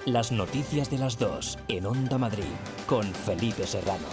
Las noticias de las 2 en Onda Madrid con Felipe Serrano.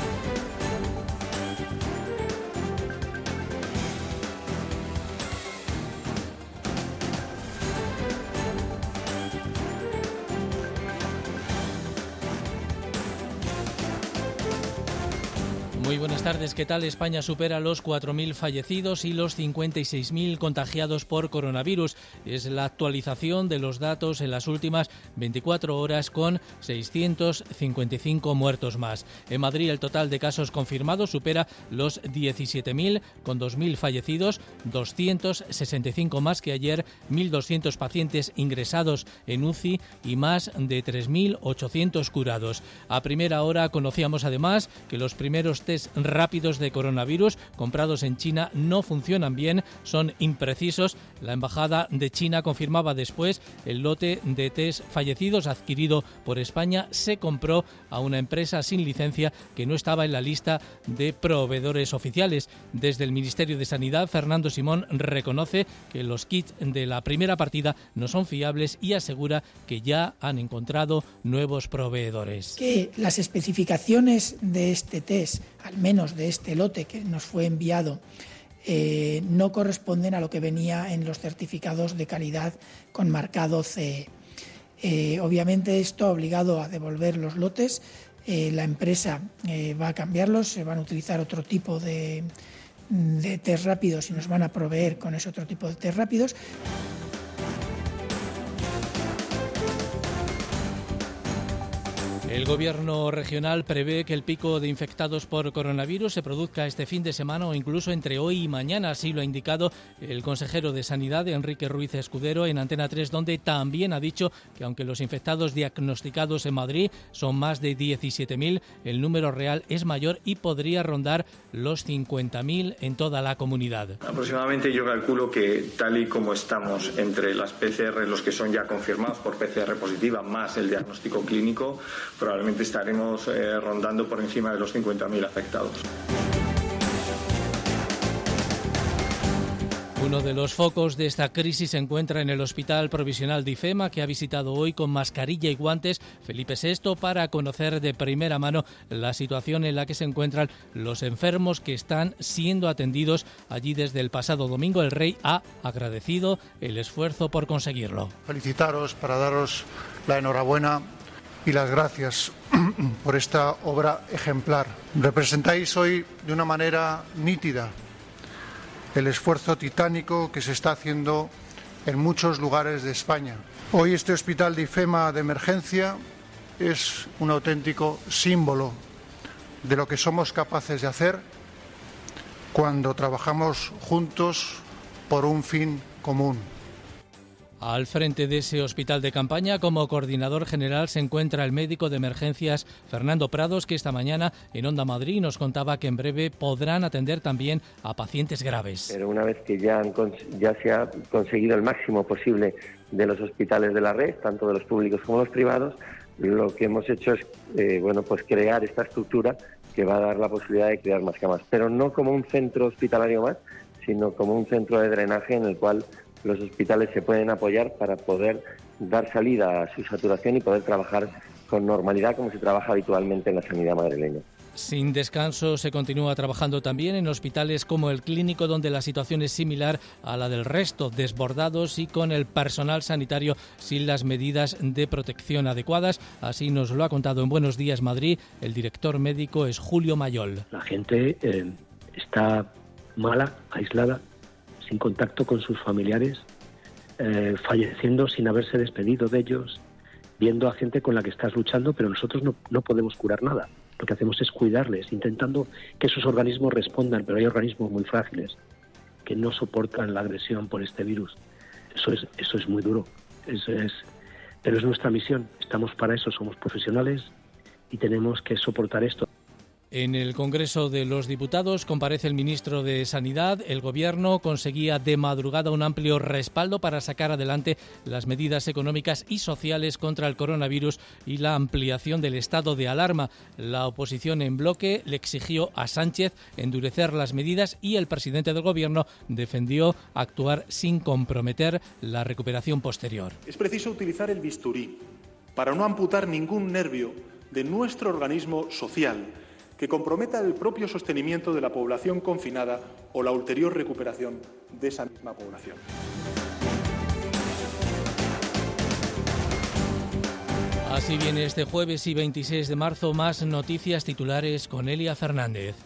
Muy buenas tardes, ¿qué tal? España supera los 4.000 fallecidos y los 56.000 contagiados por coronavirus. Es la actualización de los datos en las últimas 24 horas con 655 muertos más. En Madrid el total de casos confirmados supera los 17.000 con 2.000 fallecidos, 265 más que ayer, 1.200 pacientes ingresados en UCI y más de 3.800 curados. A primera hora conocíamos además que los primeros test rápidos de coronavirus comprados en China no funcionan bien, son imprecisos. La Embajada de China confirmaba después el lote de test fallecidos adquirido por España se compró a una empresa sin licencia que no estaba en la lista de proveedores oficiales. Desde el Ministerio de Sanidad, Fernando Simón reconoce que los kits de la primera partida no son fiables y asegura que ya han encontrado nuevos proveedores. Que las especificaciones de este test, al menos de este lote que nos fue enviado, no corresponden a lo que venía en los certificados de calidad con marcado CE. Obviamente esto ha obligado a devolver los lotes. La empresa va a cambiarlos, se van a utilizar otro tipo de test rápidos y nos van a proveer con ese otro tipo de test rápidos. El Gobierno regional prevé que el pico de infectados por coronavirus se produzca este fin de semana o incluso entre hoy y mañana. Así lo ha indicado el consejero de Sanidad, Enrique Ruiz Escudero, en Antena 3, donde también ha dicho que aunque los infectados diagnosticados en Madrid son más de 17.000, el número real es mayor y podría rondar los 50.000 en toda la comunidad. Aproximadamente yo calculo que tal y como estamos entre las PCR, los que son ya confirmados por PCR positiva, más el diagnóstico clínico, probablemente estaremos rondando por encima de los 50.000 afectados. Uno de los focos de esta crisis se encuentra en el Hospital Provisional de IFEMA, que ha visitado hoy con mascarilla y guantes Felipe VI para conocer de primera mano la situación en la que se encuentran los enfermos que están siendo atendidos allí desde el pasado domingo. El rey ha agradecido el esfuerzo por conseguirlo. Felicitaros, para daros la enhorabuena y las gracias por esta obra ejemplar. Representáis hoy de una manera nítida el esfuerzo titánico que se está haciendo en muchos lugares de España. Hoy este hospital de IFEMA de emergencia es un auténtico símbolo de lo que somos capaces de hacer cuando trabajamos juntos por un fin común. Al frente de ese hospital de campaña, como coordinador general, se encuentra el médico de emergencias Fernando Prados, que esta mañana en Onda Madrid nos contaba que en breve podrán atender también a pacientes graves. Pero una vez que ya se ha conseguido el máximo posible de los hospitales de la red, tanto de los públicos como los privados, lo que hemos hecho es crear esta estructura que va a dar la posibilidad de crear más camas, pero no como un centro hospitalario más, sino como un centro de drenaje en el cual los hospitales se pueden apoyar para poder dar salida a su saturación y poder trabajar con normalidad como se trabaja habitualmente en la sanidad madrileña. Sin descanso se continúa trabajando también en hospitales como el Clínico, donde la situación es similar a la del resto, desbordados y con el personal sanitario sin las medidas de protección adecuadas. Así nos lo ha contado en Buenos Días Madrid el director médico es Julio Mayol. La gente está mala, aislada, sin contacto con sus familiares, falleciendo sin haberse despedido de ellos, viendo a gente con la que estás luchando, pero nosotros no podemos curar nada. Lo que hacemos es cuidarles, intentando que sus organismos respondan, pero hay organismos muy frágiles que no soportan la agresión por este virus. Eso es muy duro, pero es nuestra misión, estamos para eso, somos profesionales y tenemos que soportar esto. En el Congreso de los Diputados comparece el ministro de Sanidad. El Gobierno conseguía de madrugada un amplio respaldo para sacar adelante las medidas económicas y sociales contra el coronavirus y la ampliación del estado de alarma. La oposición en bloque le exigió a Sánchez endurecer las medidas y el presidente del Gobierno defendió actuar sin comprometer la recuperación posterior. Es preciso utilizar el bisturí para no amputar ningún nervio de nuestro organismo social que comprometa el propio sostenimiento de la población confinada o la ulterior recuperación de esa misma población. Así viene este jueves y 26 de marzo, más noticias titulares con Elia Fernández.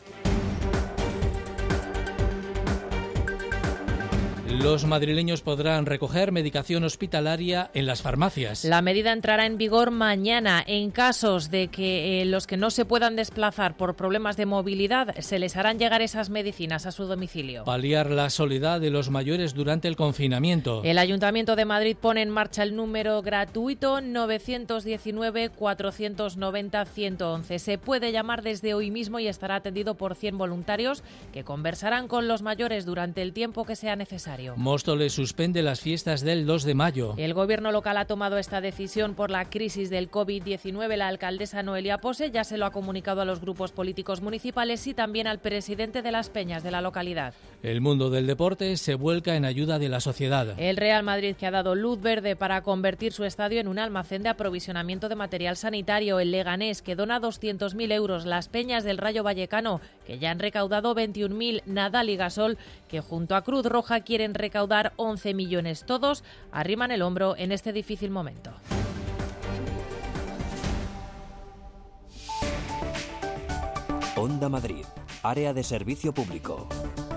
Los madrileños podrán recoger medicación hospitalaria en las farmacias. La medida entrará en vigor mañana. En casos de que los que no se puedan desplazar por problemas de movilidad, se les harán llegar esas medicinas a su domicilio. Paliar la soledad de los mayores durante el confinamiento. El Ayuntamiento de Madrid pone en marcha el número gratuito 919-490-111. Se puede llamar desde hoy mismo y estará atendido por 100 voluntarios que conversarán con los mayores durante el tiempo que sea necesario. Móstoles suspende las fiestas del 2 de mayo. El gobierno local ha tomado esta decisión por la crisis del COVID-19. La alcaldesa Noelia Pose ya se lo ha comunicado a los grupos políticos municipales y también al presidente de las Peñas de la localidad. El mundo del deporte se vuelca en ayuda de la sociedad. El Real Madrid, que ha dado luz verde para convertir su estadio en un almacén de aprovisionamiento de material sanitario. El Leganés, que dona 200.000 euros. Las Peñas del Rayo Vallecano, que ya han recaudado 21.000. Nadal y Gasol, que junto a Cruz Roja quieren recaudar 11 millones. Todos arriman el hombro en este difícil momento. Onda Madrid, área de servicio público.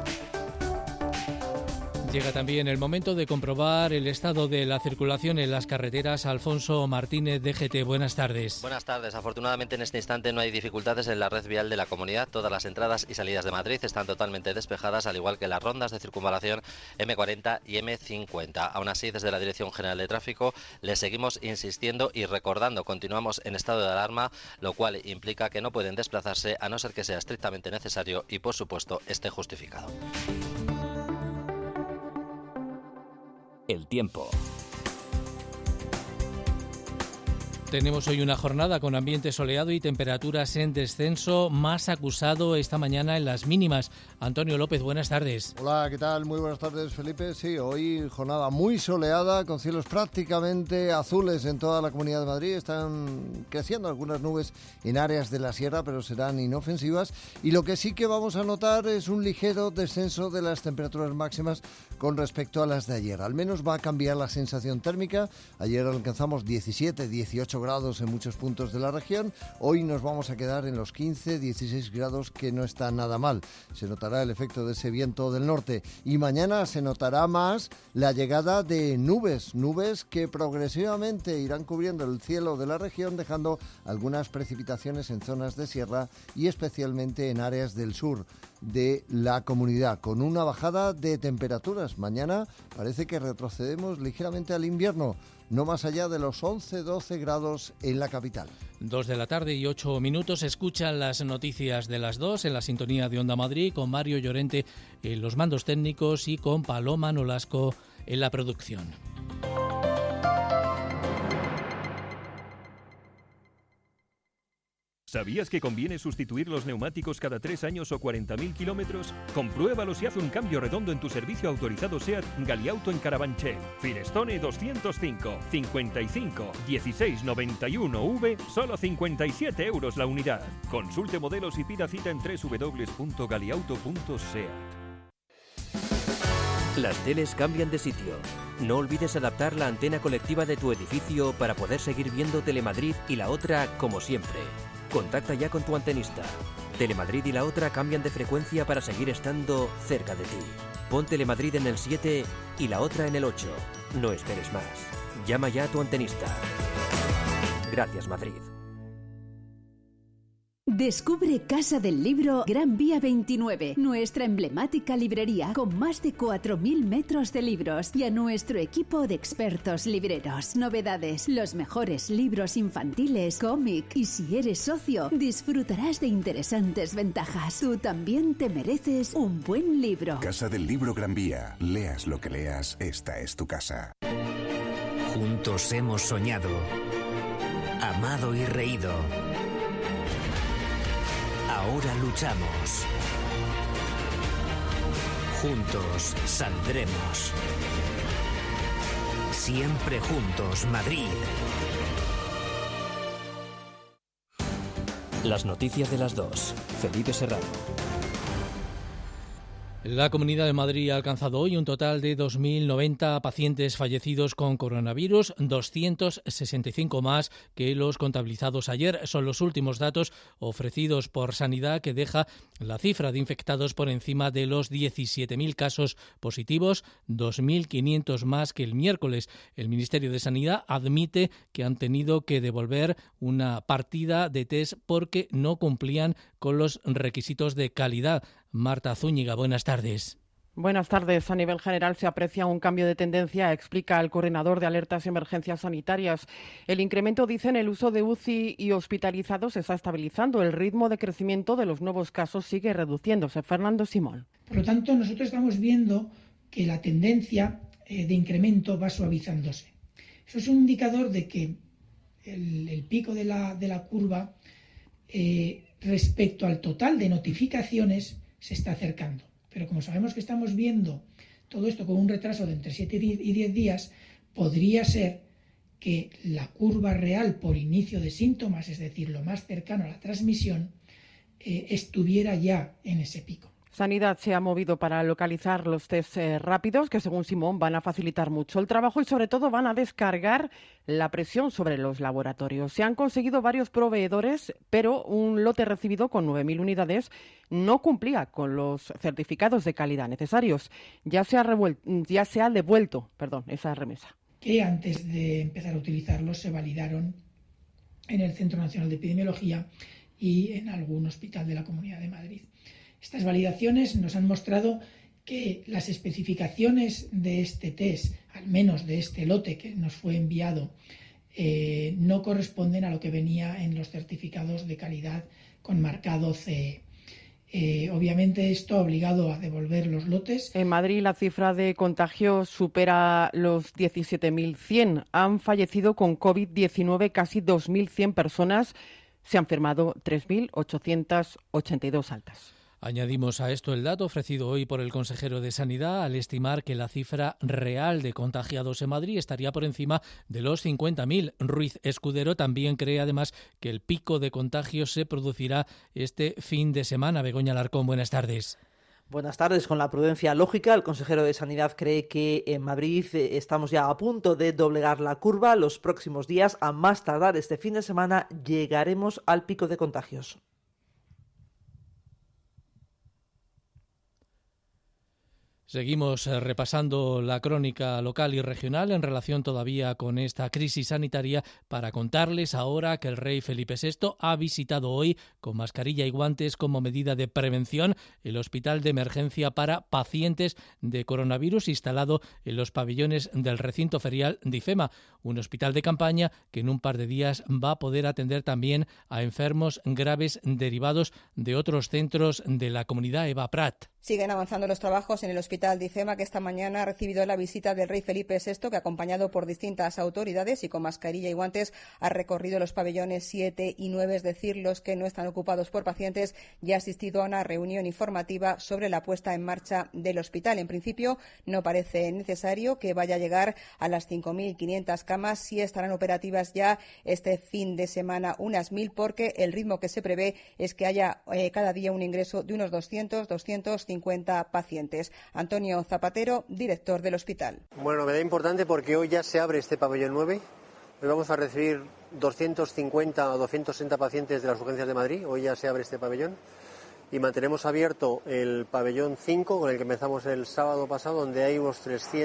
Llega también el momento de comprobar el estado de la circulación en las carreteras. Alfonso Martínez, DGT, buenas tardes. Buenas tardes. Afortunadamente en este instante no hay dificultades en la red vial de la comunidad. Todas las entradas y salidas de Madrid están totalmente despejadas, al igual que las rondas de circunvalación M40 y M50. Aún así, desde la Dirección General de Tráfico les seguimos insistiendo y recordando, continuamos en estado de alarma, lo cual implica que no pueden desplazarse a no ser que sea estrictamente necesario y, por supuesto, esté justificado. El tiempo. Tenemos hoy una jornada con ambiente soleado y temperaturas en descenso, más acusado esta mañana en las mínimas. Antonio López, buenas tardes. Hola, ¿qué tal? Muy buenas tardes, Felipe. Sí, hoy jornada muy soleada, con cielos prácticamente azules en toda la Comunidad de Madrid. Están creciendo algunas nubes en áreas de la sierra, pero serán inofensivas. Y lo que sí que vamos a notar es un ligero descenso de las temperaturas máximas con respecto a las de ayer. Al menos va a cambiar la sensación térmica. Ayer alcanzamos 17, 18 grados en muchos puntos de la región. Hoy nos vamos a quedar en los 15, 16 grados, que no está nada mal. Se notará el efecto de ese viento del norte. Y mañana se notará más la llegada de nubes que progresivamente irán cubriendo el cielo de la región, dejando algunas precipitaciones en zonas de sierra y especialmente en áreas del sur de la comunidad, con una bajada de temperaturas. Mañana parece que retrocedemos ligeramente al invierno, no más allá de los 11-12 grados en la capital. 2 de la tarde y 8 minutos. Escuchan las noticias de las 2 en la sintonía de Onda Madrid, con Mario Llorente en los mandos técnicos y con Paloma Nolasco en la producción. ¿Sabías que conviene sustituir los neumáticos cada 3 años o 40.000 kilómetros? Compruébalo si hace un cambio redondo en tu servicio autorizado SEAT Galiauto en Carabanchel. Firestone 205, 55, 1691V, solo 57 euros la unidad. Consulte modelos y pida cita en www.galiauto.seat. Las teles cambian de sitio. No olvides adaptar la antena colectiva de tu edificio para poder seguir viendo Telemadrid y La Otra como siempre. Contacta ya con tu antenista. Telemadrid y La Otra cambian de frecuencia para seguir estando cerca de ti. Pon Telemadrid en el 7 y La Otra en el 8. No esperes más. Llama ya a tu antenista. Gracias, Madrid. Descubre Casa del Libro Gran Vía 29, nuestra emblemática librería con más de 4.000 metros de libros y a nuestro equipo de expertos libreros. Novedades, los mejores libros infantiles, cómic y si eres socio, disfrutarás de interesantes ventajas. Tú también te mereces un buen libro. Casa del Libro Gran Vía. Leas lo que leas, esta es tu casa. Juntos hemos soñado, amado y reído. Ahora luchamos. Juntos saldremos. Siempre juntos, Madrid. Las noticias de las 2. Felipe Serrano. La Comunidad de Madrid ha alcanzado hoy un total de 2.090 pacientes fallecidos con coronavirus, 265 más que los contabilizados ayer. Son los últimos datos ofrecidos por Sanidad, que deja la cifra de infectados por encima de los 17.000 casos positivos, 2.500 más que el miércoles. El Ministerio de Sanidad admite que han tenido que devolver una partida de test porque no cumplían con los requisitos de calidad. Marta Zúñiga, buenas tardes. Buenas tardes. A nivel general se aprecia un cambio de tendencia, explica el coordinador de alertas y emergencias sanitarias. El incremento, dice, en el uso de UCI y hospitalizados se está estabilizando. El ritmo de crecimiento de los nuevos casos sigue reduciéndose. Fernando Simón. Por lo tanto, nosotros estamos viendo que la tendencia de incremento va suavizándose. Eso es un indicador de que el pico de la curva respecto al total de notificaciones se está acercando. Pero como sabemos que estamos viendo todo esto con un retraso de entre 7 y 10 días, podría ser que la curva real por inicio de síntomas, es decir, lo más cercano a la transmisión, estuviera ya en ese pico. Sanidad se ha movido para localizar los test rápidos, que según Simón van a facilitar mucho el trabajo y sobre todo van a descargar la presión sobre los laboratorios. Se han conseguido varios proveedores, pero un lote recibido con 9.000 unidades no cumplía con los certificados de calidad necesarios. Ya se ha devuelto esa remesa. Que antes de empezar a utilizarlos se validaron en el Centro Nacional de Epidemiología y en algún hospital de la Comunidad de Madrid. Estas validaciones nos han mostrado que las especificaciones de este test, al menos de este lote que nos fue enviado, no corresponden a lo que venía en los certificados de calidad con marcado CE. Obviamente esto ha obligado a devolver los lotes. En Madrid la cifra de contagios supera los 17.100. Han fallecido con COVID-19 casi 2.100 personas. Se han firmado 3.882 altas. Añadimos a esto el dato ofrecido hoy por el consejero de Sanidad al estimar que la cifra real de contagiados en Madrid estaría por encima de los 50.000. Ruiz Escudero también cree además que el pico de contagios se producirá este fin de semana. Begoña Alarcón, buenas tardes. Buenas tardes. Con la prudencia lógica, el consejero de Sanidad cree que en Madrid estamos ya a punto de doblegar la curva. Los próximos días, a más tardar este fin de semana, llegaremos al pico de contagios. Seguimos repasando la crónica local y regional en relación todavía con esta crisis sanitaria para contarles ahora que el rey Felipe VI ha visitado hoy con mascarilla y guantes como medida de prevención el hospital de emergencia para pacientes de coronavirus instalado en los pabellones del recinto ferial de IFEMA, un hospital de campaña que en un par de días va a poder atender también a enfermos graves derivados de otros centros de la comunidad. Eva Prat. Siguen avanzando los trabajos en el hospital de IFEMA, que esta mañana ha recibido la visita del rey Felipe VI, que acompañado por distintas autoridades y con mascarilla y guantes ha recorrido los pabellones 7 y 9, es decir, los que no están ocupados por pacientes, y ha asistido a una reunión informativa sobre la puesta en marcha del hospital. En principio no parece necesario que vaya a llegar a las 5.500 camas, sí estarán operativas ya este fin de semana unas 1.000, porque el ritmo que se prevé es que haya cada día un ingreso de unos 250 pacientes. Antonio Zapatero, director del hospital. Bueno, novedad importante porque hoy ya se abre este pabellón 9. Hoy vamos a recibir 250 o 260 pacientes de las urgencias de Madrid. Hoy ya se abre este pabellón. Y mantenemos abierto el pabellón 5, con el que empezamos el sábado pasado, donde hay unos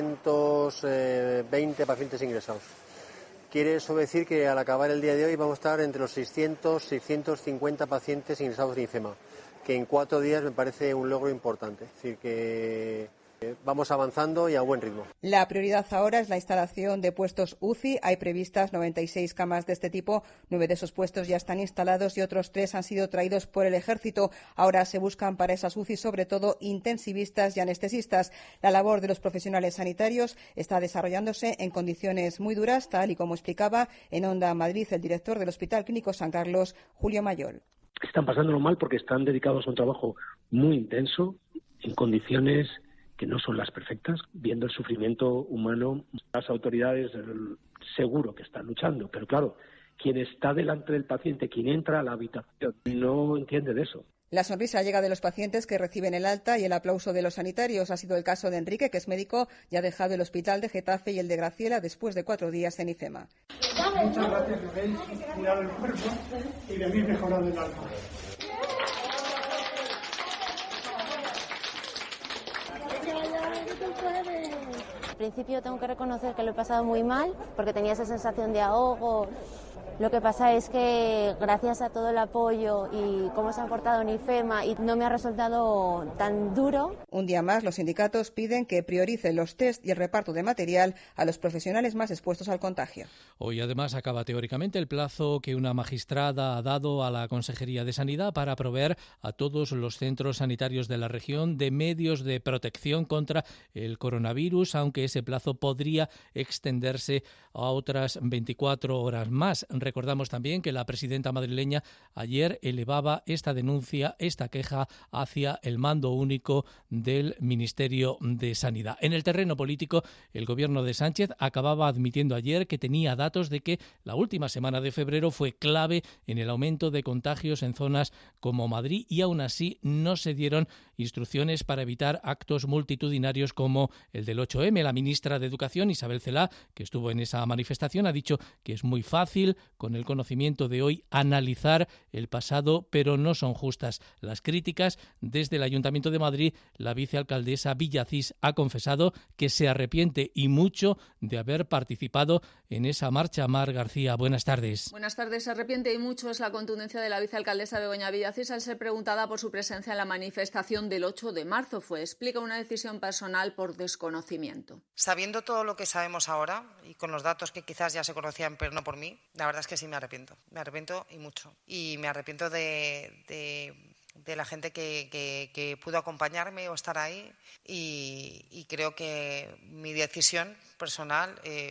320 pacientes ingresados. Quiere eso decir que al acabar el día de hoy vamos a estar entre los 600-650 pacientes ingresados en IFEMA, que en 4 días me parece un logro importante. Es decir, que vamos avanzando y a buen ritmo. La prioridad ahora es la instalación de puestos UCI. Hay previstas 96 camas de este tipo. 9 de esos puestos ya están instalados y otros 3 han sido traídos por el Ejército. Ahora se buscan para esas UCI sobre todo intensivistas y anestesistas. La labor de los profesionales sanitarios está desarrollándose en condiciones muy duras, tal y como explicaba en Onda Madrid el director del Hospital Clínico San Carlos, Julio Mayol. Están pasándolo mal porque están dedicados a un trabajo muy intenso, en condiciones que no son las perfectas, viendo el sufrimiento humano. Las autoridades seguro que están luchando, pero claro, quien está delante del paciente, quien entra a la habitación, no entiende de eso. La sonrisa llega de los pacientes que reciben el alta y el aplauso de los sanitarios. Ha sido el caso de Enrique, que es médico y ha dejado el hospital de Getafe, y el de Graciela después de 4 días en IFEMA. Muchas gracias, me habéis curado el cuerpo y me habéis mejorado el alma. Al principio tengo que reconocer que lo he pasado muy mal porque tenía esa sensación de ahogo. Lo que pasa es que gracias a todo el apoyo y cómo se han portado en IFEMA, y no me ha resultado tan duro. Un día más, los sindicatos piden que prioricen los test y el reparto de material a los profesionales más expuestos al contagio. Hoy además acaba teóricamente el plazo que una magistrada ha dado a la Consejería de Sanidad para proveer a todos los centros sanitarios de la región de medios de protección contra el coronavirus, aunque ese plazo podría extenderse a otras 24 horas más. Recordamos también que la presidenta madrileña ayer elevaba esta denuncia, esta queja, hacia el mando único del Ministerio de Sanidad. En el terreno político, el gobierno de Sánchez acababa admitiendo ayer que tenía datos de que la última semana de febrero fue clave en el aumento de contagios en zonas como Madrid, y aún así no se dieron instrucciones para evitar actos multitudinarios como el del 8M. La ministra de Educación, Isabel Celaá, que estuvo en esa manifestación, ha dicho que es muy fácil, con el conocimiento de hoy, analizar el pasado, pero no son justas las críticas. Desde el Ayuntamiento de Madrid, la vicealcaldesa Villacís ha confesado que se arrepiente y mucho de haber participado en esa marcha. Mar García, buenas tardes. Buenas tardes. Se arrepiente y mucho es la contundencia de la vicealcaldesa Begoña Villacís al ser preguntada por su presencia en la manifestación del 8 de marzo. Explica una decisión personal por desconocimiento. Sabiendo todo lo que sabemos ahora y con los datos que quizás ya se conocían, pero no por mí, la verdad es que sí me arrepiento. Me arrepiento y mucho. Y me arrepiento de la gente que pudo acompañarme o estar ahí, y creo que mi decisión personal,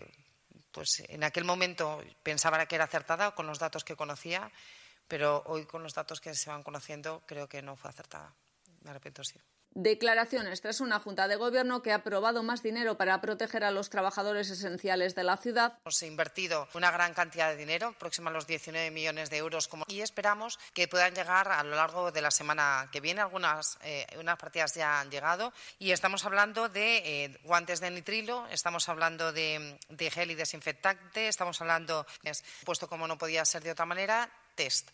pues en aquel momento pensaba que era acertada con los datos que conocía, pero hoy con los datos que se van conociendo creo que no fue acertada. Me arrepiento, sí. Declaraciones tras una Junta de Gobierno que ha aprobado más dinero para proteger a los trabajadores esenciales de la ciudad. Hemos invertido una gran cantidad de dinero, próxima a los 19 millones de euros, y esperamos que puedan llegar a lo largo de la semana que viene. Unas partidas ya han llegado, y estamos hablando de guantes de nitrilo, estamos hablando de gel y desinfectante, estamos hablando, puesto como no podía ser de otra manera, test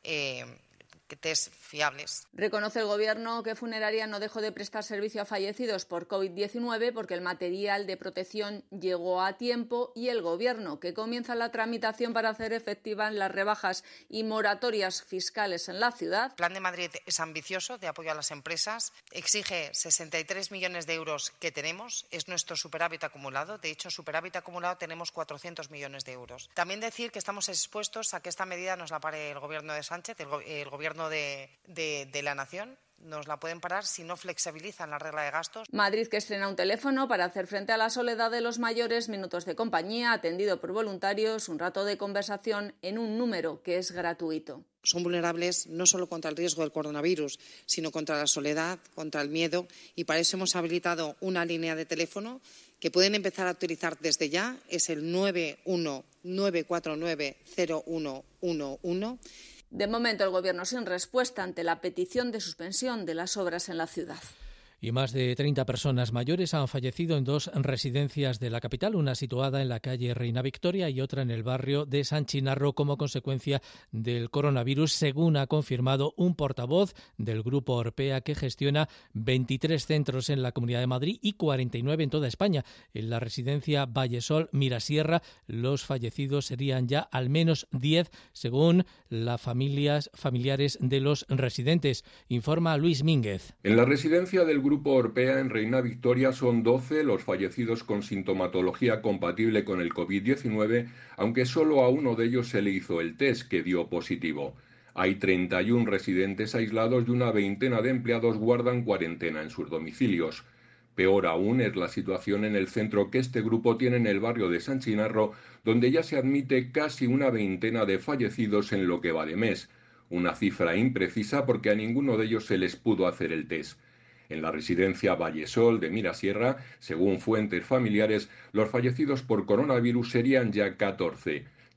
fiables. Reconoce el Gobierno que Funeraria no dejó de prestar servicio a fallecidos por COVID-19 porque el material de protección llegó a tiempo, y el Gobierno, que comienza la tramitación para hacer efectivas las rebajas y moratorias fiscales en la ciudad. El Plan de Madrid es ambicioso, de apoyo a las empresas, exige 63 millones de euros que tenemos, es nuestro superávit acumulado. De hecho, superávit acumulado tenemos 400 millones de euros. También decir que estamos expuestos a que esta medida nos la pare el Gobierno de Sánchez, el Gobierno de la Nación. Nos la pueden parar si no flexibilizan la regla de gastos. Madrid, que estrena un teléfono para hacer frente a la soledad de los mayores, minutos de compañía, atendido por voluntarios, un rato de conversación en un número que es gratuito. Son vulnerables no solo contra el riesgo del coronavirus, sino contra la soledad, contra el miedo, y para eso hemos habilitado una línea de teléfono que pueden empezar a utilizar desde ya. Es el 919490111. De momento, el Gobierno sin respuesta ante la petición de suspensión de las obras en la ciudad. Y más de 30 personas mayores han fallecido en 2 residencias de la capital, una situada en la calle Reina Victoria y otra en el barrio de San Chinarro, como consecuencia del coronavirus, según ha confirmado un portavoz del Grupo Orpea, que gestiona 23 centros en la Comunidad de Madrid y 49 en toda España. En la residencia Vallesol Mirasierra, los fallecidos serían ya al menos 10, según las familiares de los residentes. Informa Luis Mínguez. En la residencia del Grupo Orpea en Reina Victoria son 12 los fallecidos con sintomatología compatible con el COVID-19, aunque solo a uno de ellos se le hizo el test, que dio positivo. Hay 31 residentes aislados y una veintena de empleados guardan cuarentena en sus domicilios. Peor aún es la situación en el centro que este grupo tiene en el barrio de San Chinarro, donde ya se admite casi una veintena de fallecidos en lo que va de mes. Una cifra imprecisa porque a ninguno de ellos se les pudo hacer el test. En la residencia Vallesol de Mirasierra, según fuentes familiares, los fallecidos por coronavirus serían ya 14.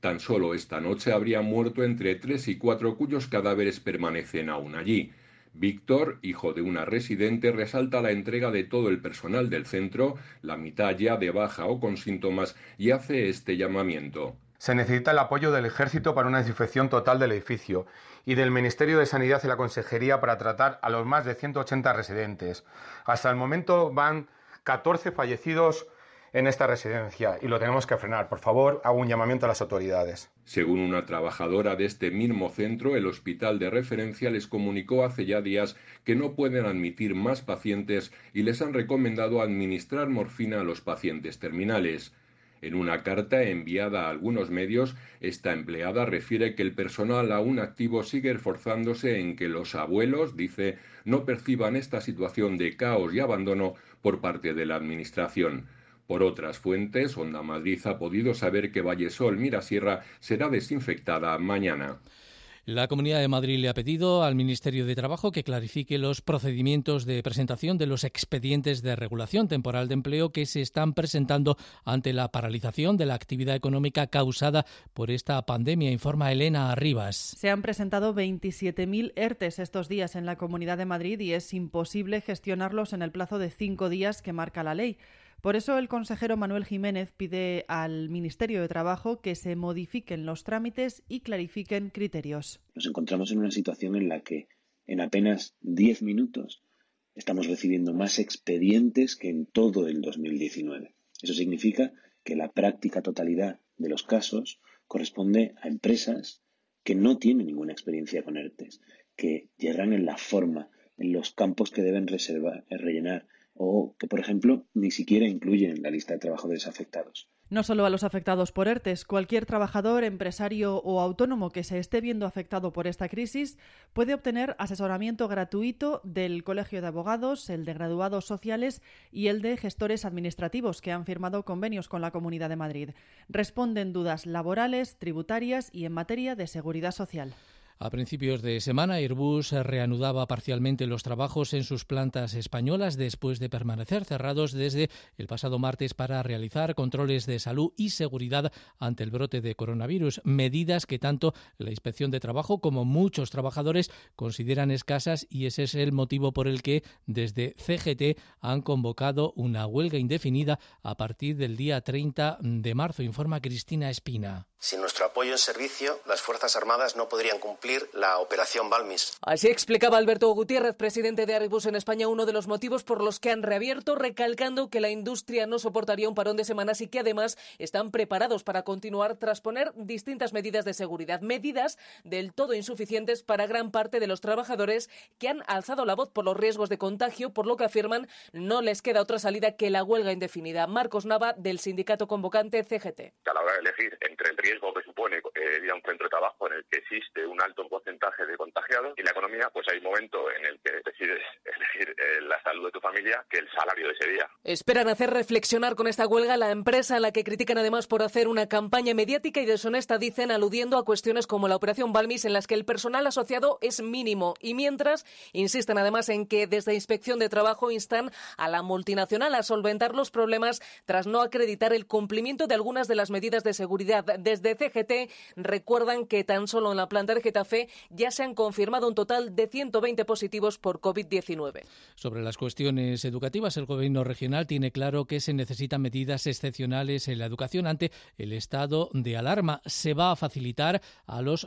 Tan solo esta noche habría muerto entre 3 y 4 cuyos cadáveres permanecen aún allí. Víctor, hijo de una residente, resalta la entrega de todo el personal del centro, la mitad ya de baja o con síntomas, y hace este llamamiento. Se necesita el apoyo del Ejército para una desinfección total del edificio y del Ministerio de Sanidad y la Consejería para tratar a los más de 180 residentes. Hasta el momento van 14 fallecidos en esta residencia y lo tenemos que frenar. Por favor, hago un llamamiento a las autoridades. Según una trabajadora de este mismo centro, el hospital de referencia les comunicó hace ya días que no pueden admitir más pacientes y les han recomendado administrar morfina a los pacientes terminales. En una carta enviada a algunos medios, esta empleada refiere que el personal aún activo sigue esforzándose en que los abuelos, dice, no perciban esta situación de caos y abandono por parte de la Administración. Por otras fuentes, Onda Madrid ha podido saber que Vallesol Mirasierra será desinfectada mañana. La Comunidad de Madrid le ha pedido al Ministerio de Trabajo que clarifique los procedimientos de presentación de los expedientes de regulación temporal de empleo que se están presentando ante la paralización de la actividad económica causada por esta pandemia, informa Elena Arribas. Se han presentado 27.000 ERTEs estos días en la Comunidad de Madrid y es imposible gestionarlos en el plazo de 5 días que marca la ley. Por eso el consejero Manuel Jiménez pide al Ministerio de Trabajo que se modifiquen los trámites y clarifiquen criterios. Nos encontramos en una situación en la que en apenas 10 minutos estamos recibiendo más expedientes que en todo el 2019. Eso significa que la práctica totalidad de los casos corresponde a empresas que no tienen ninguna experiencia con ERTEs, que llegan en la forma, en los campos que deben rellenar, o que, por ejemplo, ni siquiera incluyen en la lista de trabajadores afectados. No solo a los afectados por ERTEs, cualquier trabajador, empresario o autónomo que se esté viendo afectado por esta crisis puede obtener asesoramiento gratuito del Colegio de Abogados, el de Graduados Sociales y el de Gestores Administrativos, que han firmado convenios con la Comunidad de Madrid. Responden dudas laborales, tributarias y en materia de seguridad social. A principios de semana, Airbus reanudaba parcialmente los trabajos en sus plantas españolas después de permanecer cerrados desde el pasado martes para realizar controles de salud y seguridad ante el brote de coronavirus, medidas que tanto la Inspección de Trabajo como muchos trabajadores consideran escasas, y ese es el motivo por el que desde CGT han convocado una huelga indefinida a partir del día 30 de marzo, informa Cristina Espina. Sin nuestro apoyo en servicio, las Fuerzas Armadas no podrían cumplir la operación Balmis. Así explicaba Alberto Gutiérrez, presidente de Airbus en España, uno de los motivos por los que han reabierto, recalcando que la industria no soportaría un parón de semanas y que además están preparados para continuar tras poner distintas medidas de seguridad, medidas del todo insuficientes para gran parte de los trabajadores que han alzado la voz por los riesgos de contagio, por lo que afirman no les queda otra salida que la huelga indefinida. Marcos Nava, del sindicato convocante CGT. A la hora de elegir entre el riesgo que supone ir a un centro de trabajo en el que existe un alto porcentaje de contagiados y la economía, pues hay un momento en el que decides elegir la salud de tu familia que el salario de ese día. Esperan hacer reflexionar con esta huelga la empresa, a la que critican además por hacer una campaña mediática y deshonesta, dicen, aludiendo a cuestiones como la operación Balmis, en las que el personal asociado es mínimo. Y mientras, insisten además en que desde Inspección de Trabajo instan a la multinacional a solventar los problemas tras no acreditar el cumplimiento de algunas de las medidas de seguridad. Desde CGT recuerdan que tan solo en la planta de Getafe ya se han confirmado un total de 120 positivos por COVID-19. Sobre las cuestiones educativas, el Gobierno regional tiene claro que se necesitan medidas excepcionales en la educación ante el estado de alarma. Se va a facilitar a los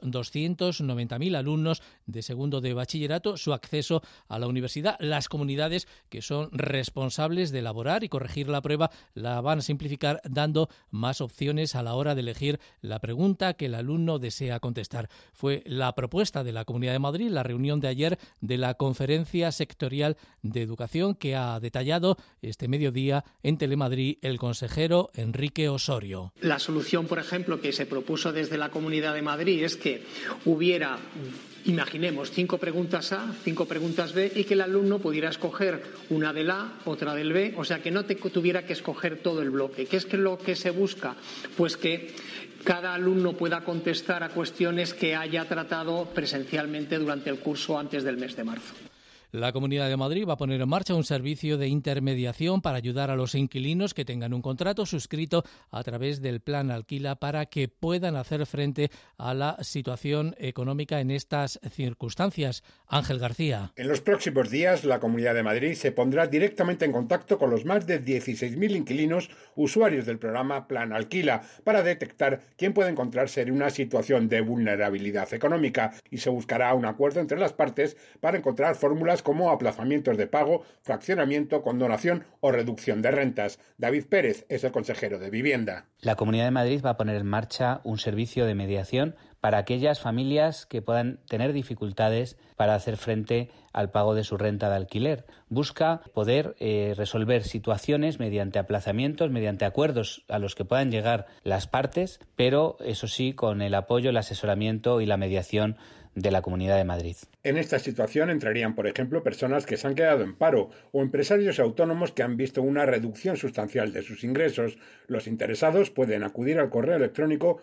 290.000 alumnos de segundo de bachillerato su acceso a la universidad. Las comunidades que son responsables de elaborar y corregir la prueba la van a simplificar, dando más opciones a la hora de elegir la pregunta que el alumno desea contestar. Fue la propuesta de la Comunidad de Madrid, la reunión de ayer de la Conferencia Sectorial de Educación, que ha detallado este mediodía en Telemadrid el consejero Enrique Osorio. La solución, por ejemplo, que se propuso desde la Comunidad de Madrid es que hubiera, imaginemos, 5 preguntas A, 5 preguntas B, y que el alumno pudiera escoger una del A, otra del B, o sea, que no tuviera que escoger todo el bloque. ¿Qué es lo que se busca? Pues que cada alumno pueda contestar a cuestiones que haya tratado presencialmente durante el curso antes del mes de marzo. La Comunidad de Madrid va a poner en marcha un servicio de intermediación para ayudar a los inquilinos que tengan un contrato suscrito a través del Plan Alquila para que puedan hacer frente a la situación económica en estas circunstancias. Ángel García. En los próximos días, la Comunidad de Madrid se pondrá directamente en contacto con los más de 16.000 inquilinos usuarios del programa Plan Alquila para detectar quién puede encontrarse en una situación de vulnerabilidad económica y se buscará un acuerdo entre las partes para encontrar fórmulas como aplazamientos de pago, fraccionamiento, condonación o reducción de rentas. David Pérez es el consejero de Vivienda. La Comunidad de Madrid va a poner en marcha un servicio de mediación para aquellas familias que puedan tener dificultades para hacer frente al pago de su renta de alquiler. Busca poder resolver situaciones mediante aplazamientos, mediante acuerdos a los que puedan llegar las partes, pero eso sí, con el apoyo, el asesoramiento y la mediación de la Comunidad de Madrid. En esta situación entrarían, por ejemplo, personas que se han quedado en paro o empresarios autónomos que han visto una reducción sustancial de sus ingresos. Los interesados pueden acudir al correo electrónico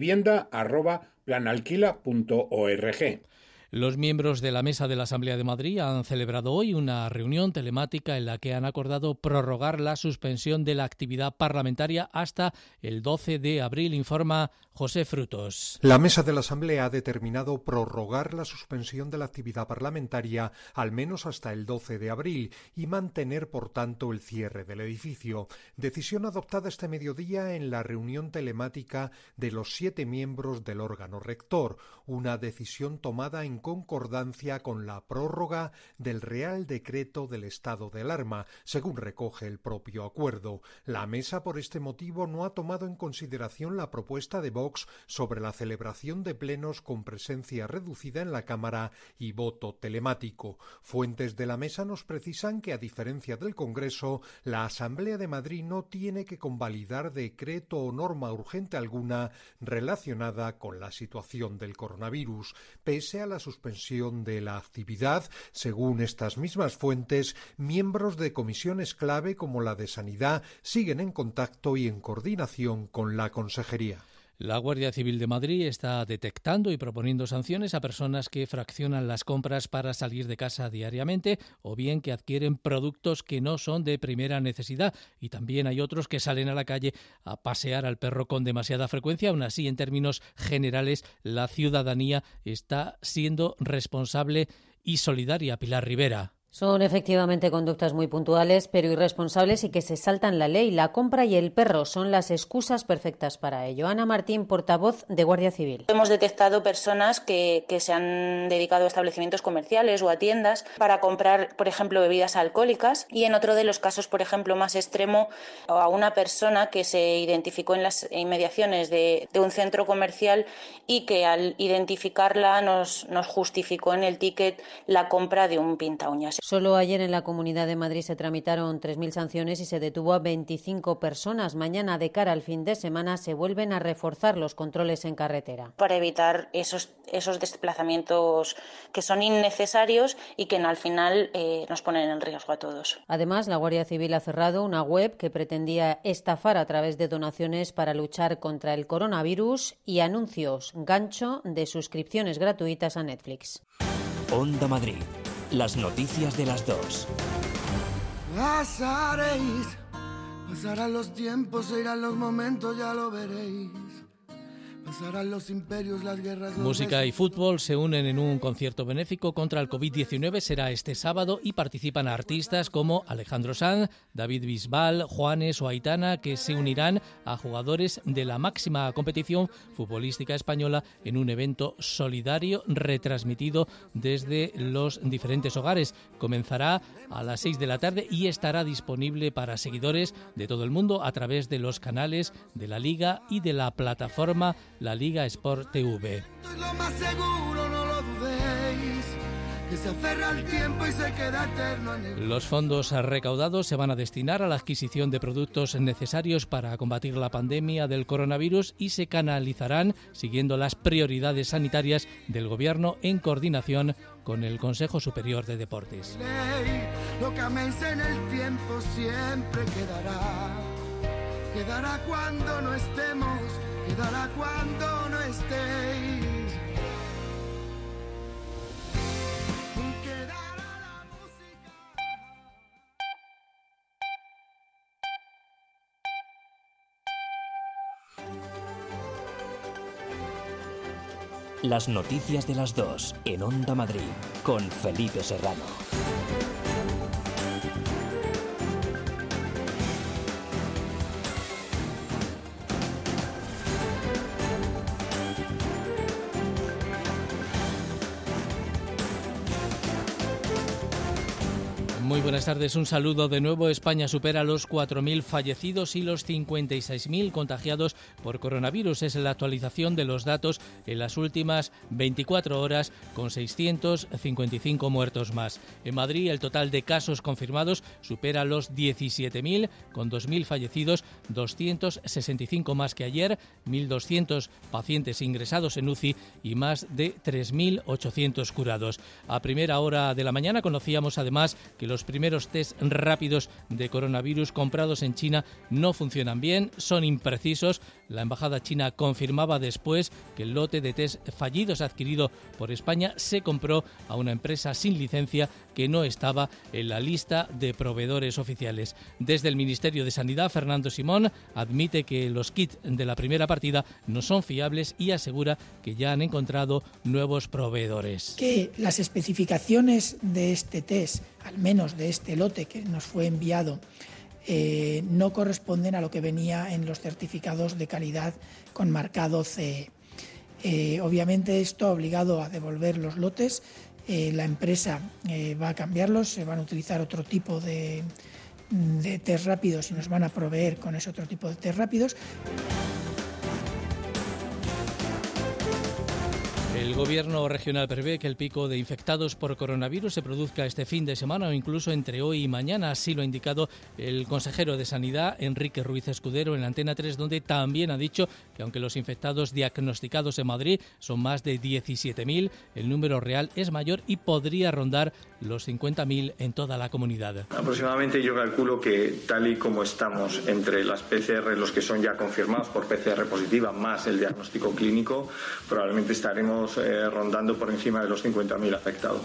vivienda@planalquila.org. Los miembros de la Mesa de la Asamblea de Madrid han celebrado hoy una reunión telemática en la que han acordado prorrogar la suspensión de la actividad parlamentaria hasta el 12 de abril, informa José Frutos. La Mesa de la Asamblea ha determinado prorrogar la suspensión de la actividad parlamentaria al menos hasta el 12 de abril y mantener, por tanto, el cierre del edificio. Decisión adoptada este mediodía en la reunión telemática de los 7 miembros del órgano rector, una decisión tomada en concordancia con la prórroga del Real Decreto del estado de alarma, según recoge el propio acuerdo. La mesa, por este motivo, no ha tomado en consideración la propuesta de Vox sobre la celebración de plenos con presencia reducida en la Cámara y voto telemático. Fuentes de la mesa nos precisan que, a diferencia del Congreso, la Asamblea de Madrid no tiene que convalidar decreto o norma urgente alguna relacionada con la situación del coronavirus, pese a la suspensión de la actividad. Según estas mismas fuentes, miembros de comisiones clave como la de Sanidad siguen en contacto y en coordinación con la Consejería. La Guardia Civil de Madrid está detectando y proponiendo sanciones a personas que fraccionan las compras para salir de casa diariamente o bien que adquieren productos que no son de primera necesidad. Y también hay otros que salen a la calle a pasear al perro con demasiada frecuencia. Aún así, en términos generales, la ciudadanía está siendo responsable y solidaria. Pilar Rivera. Son efectivamente conductas muy puntuales, pero irresponsables y que se saltan la ley. La compra y el perro son las excusas perfectas para ello. Ana Martín, portavoz de Guardia Civil. Hemos detectado personas que se han dedicado a establecimientos comerciales o a tiendas para comprar, por ejemplo, bebidas alcohólicas, y en otro de los casos, por ejemplo, más extremo, a una persona que se identificó en las inmediaciones de un centro comercial y que al identificarla nos justificó en el ticket la compra de un pintaúñas. Solo ayer en la Comunidad de Madrid se tramitaron 3.000 sanciones y se detuvo a 25 personas. Mañana, de cara al fin de semana, se vuelven a reforzar los controles en carretera. Para evitar esos desplazamientos que son innecesarios y que al final nos ponen en riesgo a todos. Además, la Guardia Civil ha cerrado una web que pretendía estafar a través de donaciones para luchar contra el coronavirus y anuncios gancho de suscripciones gratuitas a Netflix. Onda Madrid. Las noticias de las 2. Pasaréis, pasarán los tiempos, se irán los momentos, ya lo veréis. Pasarán los imperios, las guerras... Música y fútbol se unen en un concierto benéfico contra el COVID-19. Será este sábado y participan artistas como Alejandro Sanz, David Bisbal, Juanes o Aitana, que se unirán a jugadores de la máxima competición futbolística española en un evento solidario retransmitido desde los diferentes hogares. Comenzará a las 6 de la tarde y estará disponible para seguidores de todo el mundo a través de los canales de la Liga y de la plataforma La Liga Sport TV. Lo más seguro, no lo dudéis, que se aferra al tiempo y se queda eterno en el... Los fondos recaudados se van a destinar a la adquisición de productos necesarios para combatir la pandemia del coronavirus y se canalizarán siguiendo las prioridades sanitarias del Gobierno en coordinación con el Consejo Superior de Deportes. Lo que améis en el tiempo siempre quedará cuando no estemos, quedará cuando no estéis. Las noticias de las 2 en Onda Madrid con Felipe Serrano. Muy buenas tardes, un saludo de nuevo. España supera los 4.000 fallecidos y los 56.000 contagiados por coronavirus. Es la actualización de los datos en las últimas 24 horas, con 655 muertos más. En Madrid, el total de casos confirmados supera los 17.000, con 2.000 fallecidos, 265 más que ayer, 1.200 pacientes ingresados en UCI y más de 3.800 curados. A primera hora de la mañana conocíamos además que los primeros test rápidos de coronavirus comprados en China no funcionan bien, son imprecisos. La embajada china confirmaba después que el lote de test fallidos adquirido por España se compró a una empresa sin licencia que no estaba en la lista de proveedores oficiales. Desde el Ministerio de Sanidad, Fernando Simón admite que los kits de la primera partida no son fiables y asegura que ya han encontrado nuevos proveedores. Que las especificaciones de este test, al menos de este lote que nos fue enviado, no corresponden a lo que venía en los certificados de calidad con marcado CE. Obviamente esto ha obligado a devolver los lotes. La empresa va a cambiarlos, se van a utilizar otro tipo de test rápidos y nos van a proveer con ese otro tipo de test rápidos. El Gobierno regional prevé que el pico de infectados por coronavirus se produzca este fin de semana o incluso entre hoy y mañana. Así lo ha indicado el consejero de Sanidad, Enrique Ruiz Escudero, en Antena 3, donde también ha dicho que aunque los infectados diagnosticados en Madrid son más de 17.000, el número real es mayor y podría rondar los 50.000 en toda la comunidad. Aproximadamente yo calculo que tal y como estamos entre las PCR, los que son ya confirmados por PCR positiva, más el diagnóstico clínico, probablemente estaremos rondando por encima de los 50.000 afectados.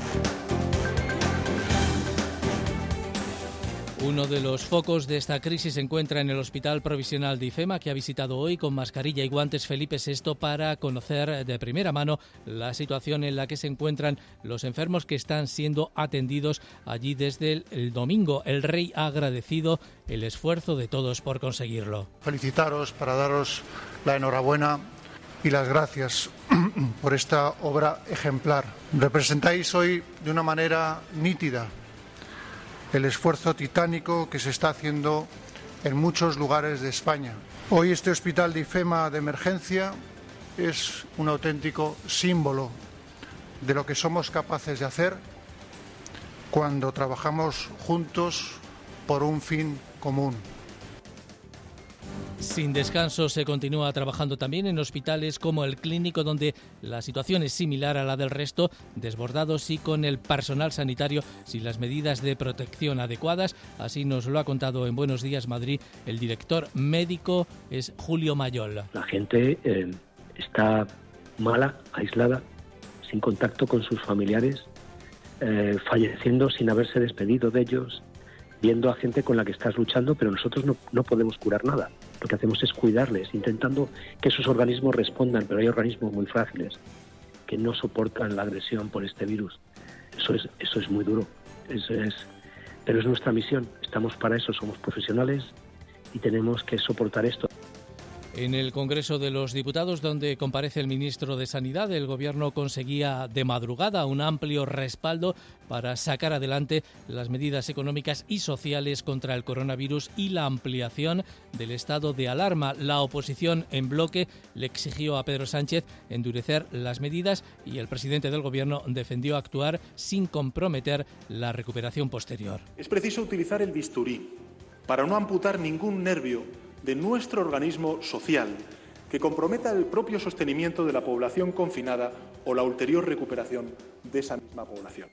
Uno de los focos de esta crisis se encuentra en el Hospital Provisional de IFEMA, que ha visitado hoy con mascarilla y guantes Felipe VI para conocer de primera mano la situación en la que se encuentran los enfermos que están siendo atendidos allí desde el domingo. El rey ha agradecido el esfuerzo de todos por conseguirlo. Felicitaros, para daros la enhorabuena y las gracias por esta obra ejemplar. Representáis hoy de una manera nítida el esfuerzo titánico que se está haciendo en muchos lugares de España. Hoy este hospital de IFEMA de emergencia es un auténtico símbolo de lo que somos capaces de hacer cuando trabajamos juntos por un fin común. Sin descanso se continúa trabajando también en hospitales como el Clínico, donde la situación es similar a la del resto, desbordados y con el personal sanitario sin las medidas de protección adecuadas. Así nos lo ha contado en Buenos Días Madrid el director médico, es Julio Mayol. La gente está mala, aislada, sin contacto con sus familiares, falleciendo sin haberse despedido de ellos, viendo a gente con la que estás luchando, pero nosotros no podemos curar nada. Lo que hacemos es cuidarles, intentando que sus organismos respondan, pero hay organismos muy frágiles que no soportan la agresión por este virus. Eso es muy duro, pero es nuestra misión. Estamos para eso, somos profesionales y tenemos que soportar esto. En el Congreso de los Diputados, donde comparece el ministro de Sanidad, el Gobierno conseguía de madrugada un amplio respaldo para sacar adelante las medidas económicas y sociales contra el coronavirus y la ampliación del estado de alarma. La oposición en bloque le exigió a Pedro Sánchez endurecer las medidas y el presidente del Gobierno defendió actuar sin comprometer la recuperación posterior. Es preciso utilizar el bisturí para no amputar ningún nervio de nuestro organismo social que comprometa el propio sostenimiento de la población confinada o la ulterior recuperación de esa misma población.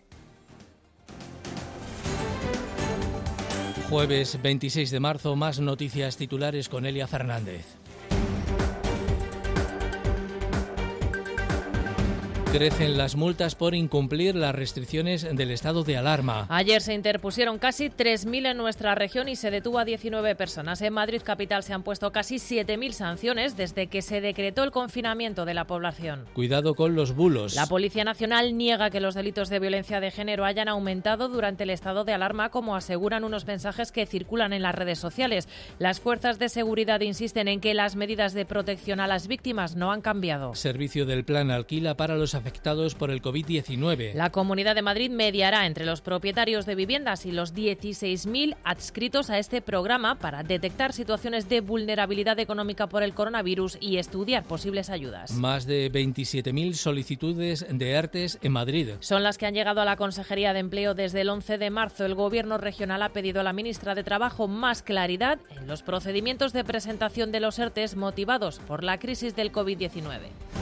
Jueves 26 de marzo, más noticias titulares con Elia Fernández. Crecen las multas por incumplir las restricciones del estado de alarma. Ayer se interpusieron casi 3.000 en nuestra región y se detuvo a 19 personas. En Madrid capital se han puesto casi 7.000 sanciones desde que se decretó el confinamiento de la población. Cuidado con los bulos. La Policía Nacional niega que los delitos de violencia de género hayan aumentado durante el estado de alarma, como aseguran unos mensajes que circulan en las redes sociales. Las fuerzas de seguridad insisten en que las medidas de protección a las víctimas no han cambiado. Servicio del Plan Alquila para los afectados por el COVID-19. La Comunidad de Madrid mediará entre los propietarios de viviendas y los 16.000 adscritos a este programa para detectar situaciones de vulnerabilidad económica por el coronavirus y estudiar posibles ayudas. Más de 27.000 solicitudes de ERTEs en Madrid. Son las que han llegado a la Consejería de Empleo desde el 11 de marzo. El Gobierno regional ha pedido a la ministra de Trabajo más claridad en los procedimientos de presentación de los ERTEs motivados por la crisis del COVID-19.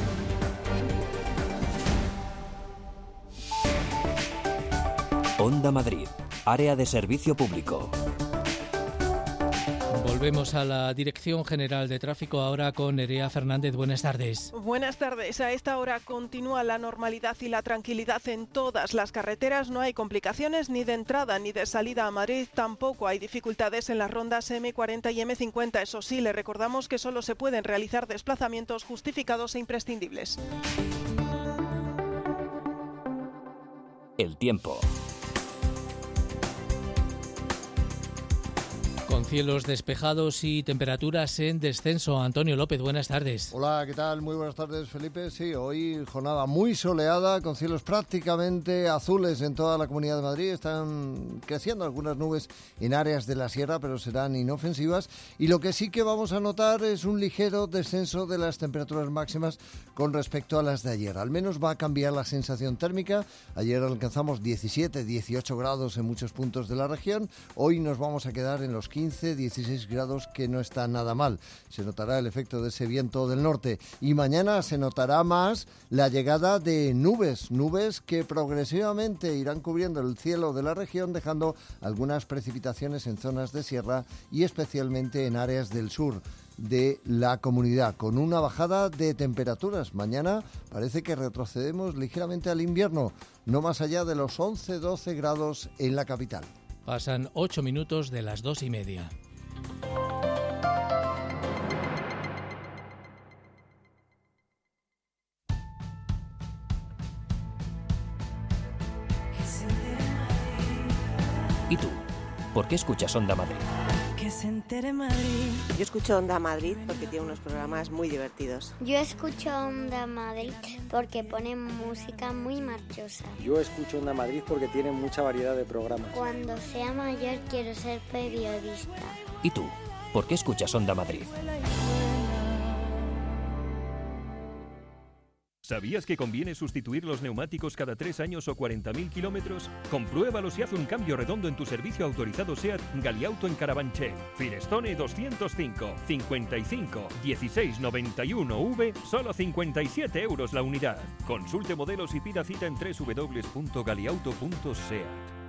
Onda Madrid, área de servicio público. Volvemos a la Dirección General de Tráfico ahora con Nerea Fernández. Buenas tardes. Buenas tardes. A esta hora continúa la normalidad y la tranquilidad en todas las carreteras. No hay complicaciones ni de entrada ni de salida a Madrid. Tampoco hay dificultades en las rondas M40 y M50. Eso sí, le recordamos que solo se pueden realizar desplazamientos justificados e imprescindibles. El tiempo. Con cielos despejados y temperaturas en descenso. Antonio López, buenas tardes. Hola, ¿qué tal? Muy buenas tardes, Felipe. Sí, hoy jornada muy soleada, con cielos prácticamente azules en toda la Comunidad de Madrid. Están creciendo algunas nubes en áreas de la sierra, pero serán inofensivas. Y lo que sí que vamos a notar es un ligero descenso de las temperaturas máximas con respecto a las de ayer. Al menos va a cambiar la sensación térmica. Ayer alcanzamos 17, 18 grados en muchos puntos de la región. Hoy nos vamos a quedar en los 15, 16 grados, que no está nada mal. Se notará el efecto de ese viento del norte. Y mañana se notará más la llegada de nubes que progresivamente irán cubriendo el cielo de la región, dejando algunas precipitaciones en zonas de sierra y especialmente en áreas del sur de la comunidad, con una bajada de temperaturas. Mañana parece que retrocedemos ligeramente al invierno, no más allá de los 11-12 grados en la capital. Pasan 8 minutos de las 2:30. ¿Y tú? ¿Por qué escuchas Onda Madrid? Que se entere Madrid. Yo escucho Onda Madrid porque tiene unos programas muy divertidos. Yo escucho Onda Madrid porque pone música muy marchosa. Yo escucho Onda Madrid porque tiene mucha variedad de programas. Cuando sea mayor quiero ser periodista. ¿Y tú? ¿Por qué escuchas Onda Madrid? ¿Sabías que conviene sustituir los neumáticos cada 3 años o 40.000 kilómetros? Compruébalo si hace un cambio redondo en tu servicio autorizado SEAT Galiauto en Carabanchel. Firestone 205, 55, 1691V, solo 57 euros la unidad. Consulte modelos y pida cita en www.galiauto.seat.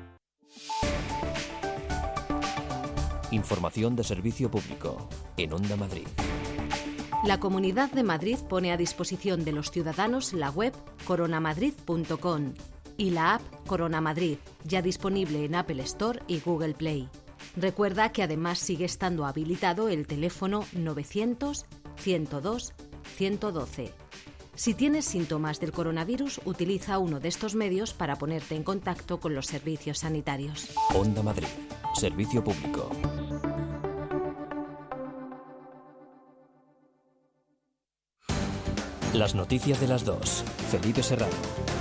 Información de servicio público en Onda Madrid. La Comunidad de Madrid pone a disposición de los ciudadanos la web coronamadrid.com y la app Corona Madrid, ya disponible en Apple Store y Google Play. Recuerda que además sigue estando habilitado el teléfono 900 102 112. Si tienes síntomas del coronavirus, utiliza uno de estos medios para ponerte en contacto con los servicios sanitarios. Onda Madrid, servicio público. Las noticias de las 2. Felipe Serrano.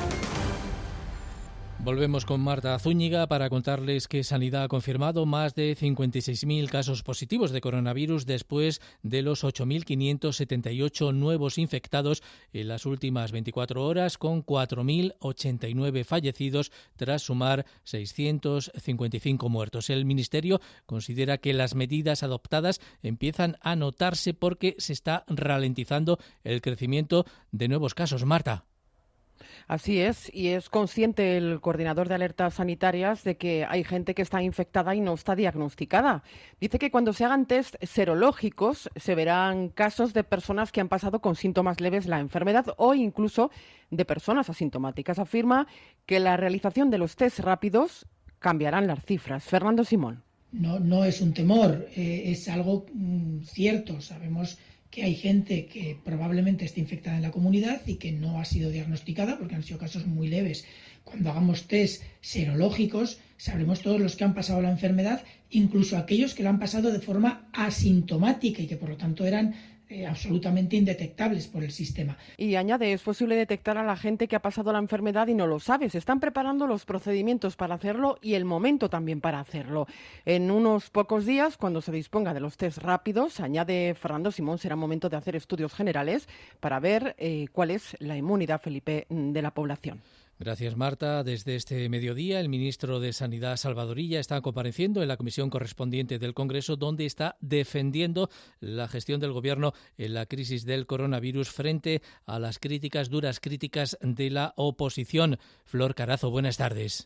Volvemos con Marta Zúñiga para contarles que Sanidad ha confirmado más de 56.000 casos positivos de coronavirus después de los 8.578 nuevos infectados en las últimas 24 horas, con 4.089 fallecidos tras sumar 655 muertos. El Ministerio considera que las medidas adoptadas empiezan a notarse porque se está ralentizando el crecimiento de nuevos casos. Marta. Así es, y es consciente el coordinador de alertas sanitarias de que hay gente que está infectada y no está diagnosticada. Dice que cuando se hagan test serológicos se verán casos de personas que han pasado con síntomas leves la enfermedad o incluso de personas asintomáticas. Afirma que la realización de los test rápidos cambiarán las cifras. Fernando Simón. No es un temor, es algo cierto. Sabemos que hay gente que probablemente esté infectada en la comunidad y que no ha sido diagnosticada porque han sido casos muy leves. Cuando hagamos test serológicos, sabremos todos los que han pasado la enfermedad, incluso aquellos que la han pasado de forma asintomática y que por lo tanto eran absolutamente indetectables por el sistema. Y añade, es posible detectar a la gente que ha pasado la enfermedad y no lo sabe. Se están preparando los procedimientos para hacerlo y el momento también para hacerlo. En unos pocos días, cuando se disponga de los test rápidos, añade Fernando Simón, será momento de hacer estudios generales para ver cuál es la inmunidad, Felipe, de la población. Gracias, Marta. Desde este mediodía, el ministro de Sanidad, Salvador Illa, está compareciendo en la comisión correspondiente del Congreso, donde está defendiendo la gestión del Gobierno en la crisis del coronavirus frente a las duras críticas de la oposición. Flor Carazo, buenas tardes.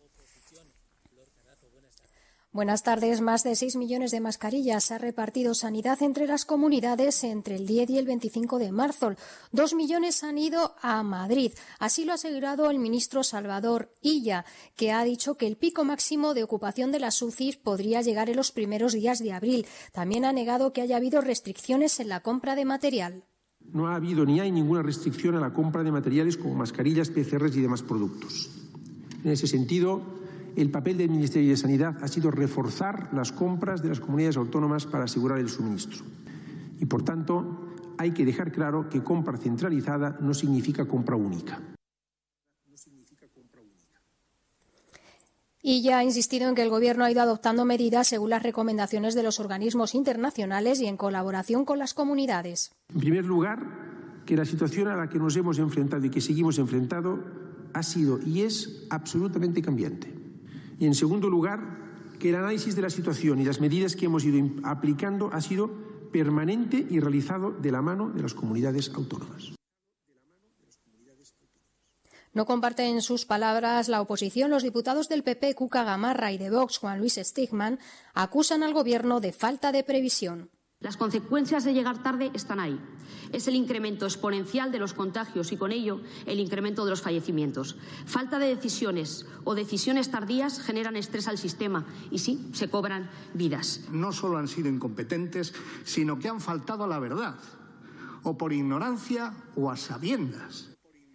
Buenas tardes. Más de 6 millones de mascarillas ha repartido Sanidad entre las comunidades entre el 10 y el 25 de marzo. 2 millones han ido a Madrid. Así lo ha asegurado el ministro Salvador Illa, que ha dicho que el pico máximo de ocupación de las UCIs podría llegar en los primeros días de abril. También ha negado que haya habido restricciones en la compra de material. No ha habido ni hay ninguna restricción a la compra de materiales como mascarillas, PCRs y demás productos. En ese sentido, el papel del Ministerio de Sanidad ha sido reforzar las compras de las comunidades autónomas para asegurar el suministro. Y, por tanto, hay que dejar claro que compra centralizada no significa compra única. Y ya ha insistido en que el Gobierno ha ido adoptando medidas según las recomendaciones de los organismos internacionales y en colaboración con las comunidades. En primer lugar, que la situación a la que nos hemos enfrentado y que seguimos enfrentando ha sido y es absolutamente cambiante. Y, en segundo lugar, que el análisis de la situación y las medidas que hemos ido aplicando ha sido permanente y realizado de la mano de las comunidades autónomas. No comparten en sus palabras la oposición. Los diputados del PP, Cuca Gamarra, y de Vox, Juan Luis Stigman, acusan al Gobierno de falta de previsión. Las consecuencias de llegar tarde están ahí. Es el incremento exponencial de los contagios y, con ello, el incremento de los fallecimientos. Falta de decisiones o decisiones tardías generan estrés al sistema y, sí, se cobran vidas. No solo han sido incompetentes, sino que han faltado a la verdad, o por ignorancia o a sabiendas.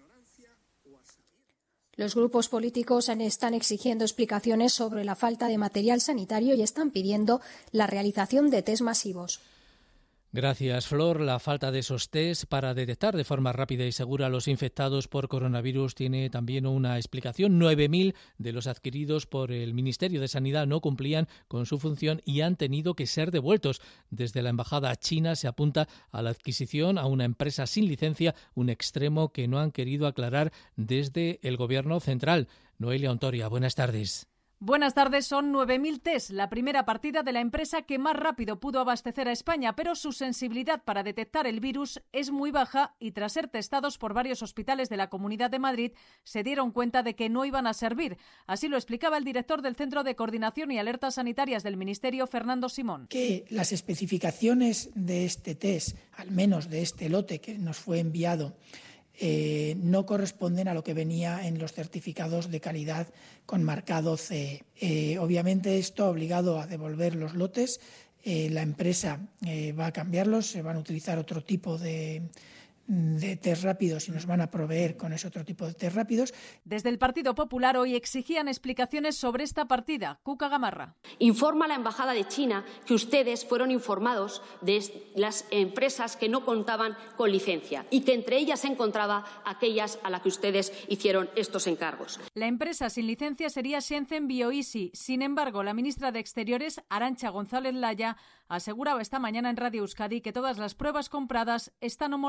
Los grupos políticos están exigiendo explicaciones sobre la falta de material sanitario y están pidiendo la realización de test masivos. Gracias, Flor. La falta de esos test para detectar de forma rápida y segura a los infectados por coronavirus tiene también una explicación. 9.000 de los adquiridos por el Ministerio de Sanidad no cumplían con su función y han tenido que ser devueltos. Desde la Embajada china se apunta a la adquisición a una empresa sin licencia, un extremo que no han querido aclarar desde el Gobierno central. Noelia Ontoria, buenas tardes. Buenas tardes. Son 9.000 test, la primera partida de la empresa que más rápido pudo abastecer a España, pero su sensibilidad para detectar el virus es muy baja y tras ser testados por varios hospitales de la Comunidad de Madrid se dieron cuenta de que no iban a servir. Así lo explicaba el director del Centro de Coordinación y Alertas Sanitarias del Ministerio, Fernando Simón. Que las especificaciones de este test, al menos de este lote que nos fue enviado, no corresponden a lo que venía en los certificados de calidad con marcado CE. Obviamente esto ha obligado a devolver los lotes. La empresa va a cambiarlos, se van a utilizar otro tipo de test rápidos y nos van a proveer con ese otro tipo de test rápidos. Desde el Partido Popular hoy exigían explicaciones sobre esta partida. Cuca Gamarra. Informa a la Embajada de China que ustedes fueron informados de las empresas que no contaban con licencia y que entre ellas se encontraba aquellas a las que ustedes hicieron estos encargos. La empresa sin licencia sería Shenzhen Bioeasy. Sin embargo, la ministra de Exteriores, Arantxa González Laya, aseguraba esta mañana en Radio Euskadi que todas las pruebas compradas están homologadas.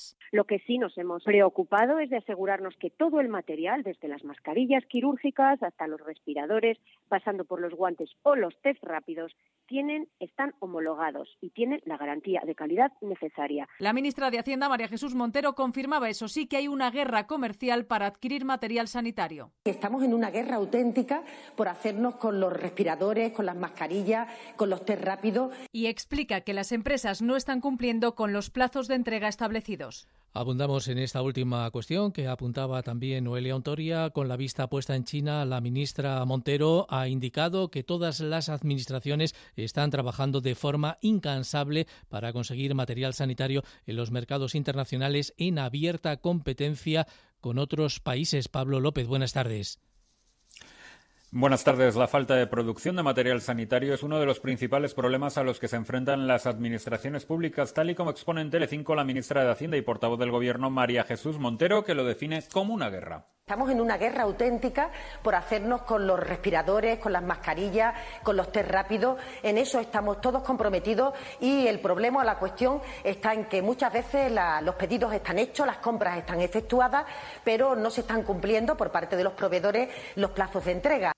empresas. Lo que sí nos hemos preocupado es de asegurarnos que todo el material, desde las mascarillas quirúrgicas hasta los respiradores, pasando por los guantes o los test rápidos, están homologados y tienen la garantía de calidad necesaria. La ministra de Hacienda, María Jesús Montero, confirmaba, eso sí, que hay una guerra comercial para adquirir material sanitario. Estamos en una guerra auténtica por hacernos con los respiradores, con las mascarillas, con los test rápidos. Y explica que las empresas no están cumpliendo con los plazos de entrega establecidos. Abundamos en esta última cuestión que apuntaba también Noelia Ontoria. Con la vista puesta en China, la ministra Montero ha indicado que todas las administraciones están trabajando de forma incansable para conseguir material sanitario en los mercados internacionales en abierta competencia con otros países. Pablo López, buenas tardes. Buenas tardes. La falta de producción de material sanitario es uno de los principales problemas a los que se enfrentan las administraciones públicas, tal y como expone en Telecinco la ministra de Hacienda y portavoz del Gobierno, María Jesús Montero, que lo define como una guerra. Estamos en una guerra auténtica por hacernos con los respiradores, con las mascarillas, con los test rápidos. En eso estamos todos comprometidos y el problema o la cuestión está en que muchas veces los pedidos están hechos, las compras están efectuadas, pero no se están cumpliendo por parte de los proveedores los plazos de entrega.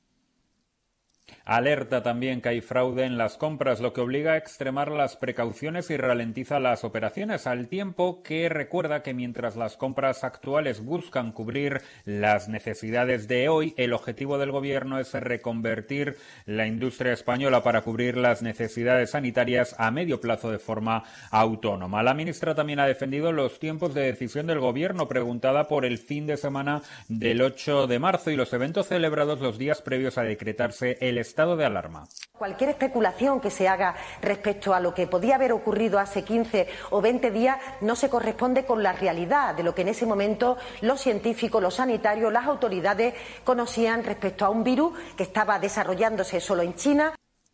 Alerta también que hay fraude en las compras, lo que obliga a extremar las precauciones y ralentiza las operaciones, al tiempo que recuerda que mientras las compras actuales buscan cubrir las necesidades de hoy, el objetivo del Gobierno es reconvertir la industria española para cubrir las necesidades sanitarias a medio plazo de forma autónoma. La ministra también ha defendido los tiempos de decisión del Gobierno, preguntada por el fin de semana del 8 de marzo y los eventos celebrados los días previos a decretarse el estado de alarma. Cualquier especulación que se haga respecto a lo que podía haber ocurrido hace 15 o 20 días no se corresponde con la realidad de lo que en ese momento los científicos, los sanitarios, las autoridades conocían respecto a un virus que estaba desarrollándose solo en China.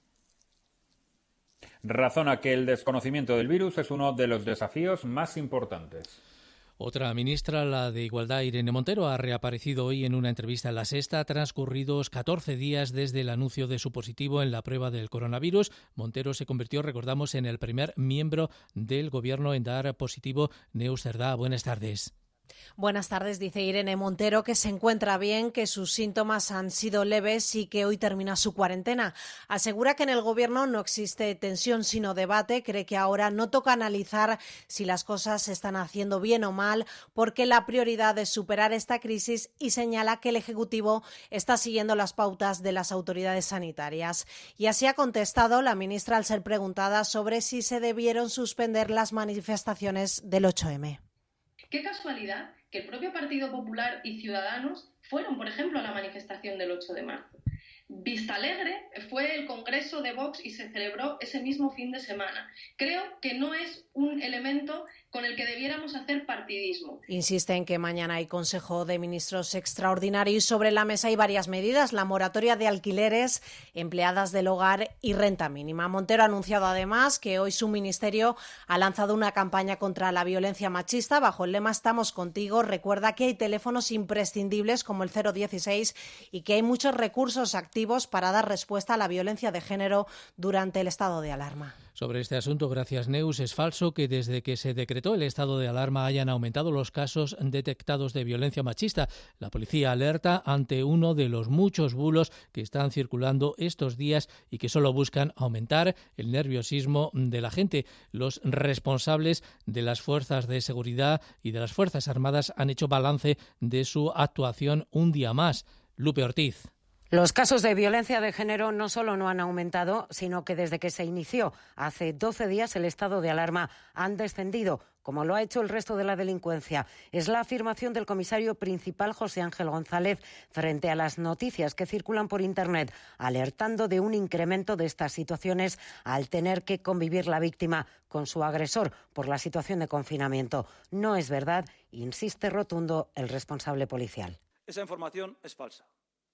Razona que el desconocimiento del virus es uno de los desafíos más importantes. Otra ministra, la de Igualdad, Irene Montero, ha reaparecido hoy en una entrevista en La Sexta, transcurridos 14 días desde el anuncio de su positivo en la prueba del coronavirus. Montero se convirtió, recordamos, en el primer miembro del Gobierno en dar positivo. Neus Cerdá, buenas tardes. Buenas tardes, dice Irene Montero que se encuentra bien, que sus síntomas han sido leves y que hoy termina su cuarentena. Asegura que en el Gobierno no existe tensión sino debate, cree que ahora no toca analizar si las cosas se están haciendo bien o mal, porque la prioridad es superar esta crisis y señala que el Ejecutivo está siguiendo las pautas de las autoridades sanitarias. Y así ha contestado la ministra al ser preguntada sobre si se debieron suspender las manifestaciones del 8M. Qué casualidad que el propio Partido Popular y Ciudadanos fueron, por ejemplo, a la manifestación del 8 de marzo. Vistalegre fue el congreso de Vox y se celebró ese mismo fin de semana. Creo que no es un elemento con el que debiéramos hacer partidismo. Insiste en que mañana hay Consejo de Ministros extraordinario y sobre la mesa hay varias medidas, la moratoria de alquileres, empleadas del hogar y renta mínima. Montero ha anunciado además que hoy su ministerio ha lanzado una campaña contra la violencia machista bajo el lema Estamos contigo. Recuerda que hay teléfonos imprescindibles como el 016 y que hay muchos recursos activos para dar respuesta a la violencia de género durante el estado de alarma. Sobre este asunto, gracias Neus, es falso que desde que se decretó el estado de alarma hayan aumentado los casos detectados de violencia machista. La policía alerta ante uno de los muchos bulos que están circulando estos días y que solo buscan aumentar el nerviosismo de la gente. Los responsables de las fuerzas de seguridad y de las Fuerzas Armadas han hecho balance de su actuación un día más. Lupe Ortiz. Los casos de violencia de género no solo no han aumentado, sino que desde que se inició hace 12 días el estado de alarma han descendido, como lo ha hecho el resto de la delincuencia. Es la afirmación del comisario principal José Ángel González frente a las noticias que circulan por Internet, alertando de un incremento de estas situaciones al tener que convivir la víctima con su agresor por la situación de confinamiento. No es verdad, insiste rotundo el responsable policial. Esa información es falsa.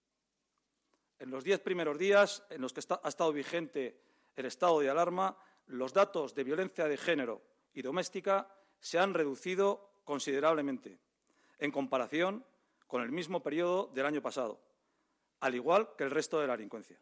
En los 10 primeros días en los que ha estado vigente el estado de alarma, los datos de violencia de género y doméstica se han reducido considerablemente en comparación con el mismo periodo del año pasado, al igual que el resto de la delincuencia.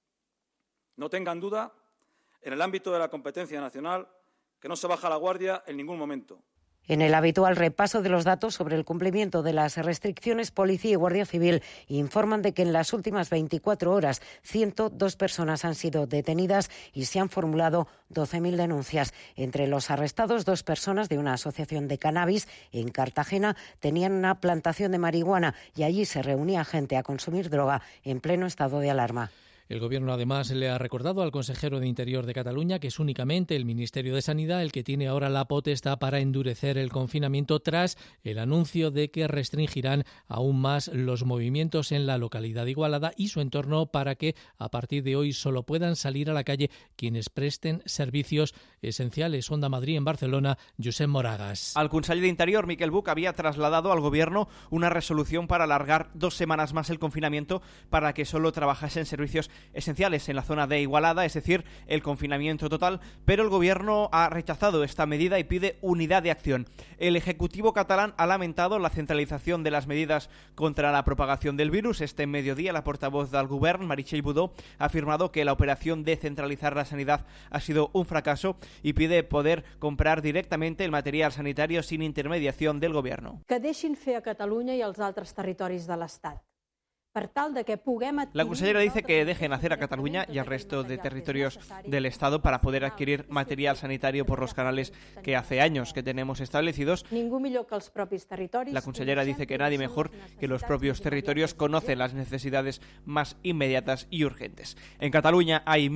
No tengan duda, en el ámbito de la competencia nacional, que no se baja la guardia en ningún momento. En el habitual repaso de los datos sobre el cumplimiento de las restricciones, Policía y Guardia Civil informan de que en las últimas 24 horas 102 personas han sido detenidas y se han formulado 12.000 denuncias. Entre los arrestados, 2 personas de una asociación de cannabis en Cartagena tenían una plantación de marihuana y allí se reunía gente a consumir droga en pleno estado de alarma. El Gobierno, además, le ha recordado al consejero de Interior de Cataluña que es únicamente el Ministerio de Sanidad el que tiene ahora la potestad para endurecer el confinamiento tras el anuncio de que restringirán aún más los movimientos en la localidad de Igualada y su entorno para que a partir de hoy solo puedan salir a la calle quienes presten servicios esenciales. Onda Madrid en Barcelona, Josep Moragas. El conseller d'Interior, Miquel Buch, había trasladado al Gobierno una resolución para alargar 2 semanas más el confinamiento para que solo trabajasen servicios esenciales en la zona de Igualada, es decir, el confinamiento total, pero el Gobierno ha rechazado esta medida y pide unidad de acción. El Ejecutivo catalán ha lamentado la centralización de las medidas contra la propagación del virus. Este mediodía, la portavoz del Govern, Meritxell Budó, ha afirmado que la operación de centralizar la sanidad ha sido un fracaso y pide poder comprar directamente el material sanitario sin intermediación del Gobierno. Que deixin fer a Catalunya i als altres territoris de l'Estat. La consellera dice que dejen hacer a Cataluña y al resto de territorios del Estado para poder adquirir material sanitario por los canales que hace años que tenemos establecidos. La consellera dice que nadie mejor que los propios territorios conocen las necesidades más inmediatas y urgentes. En Cataluña hay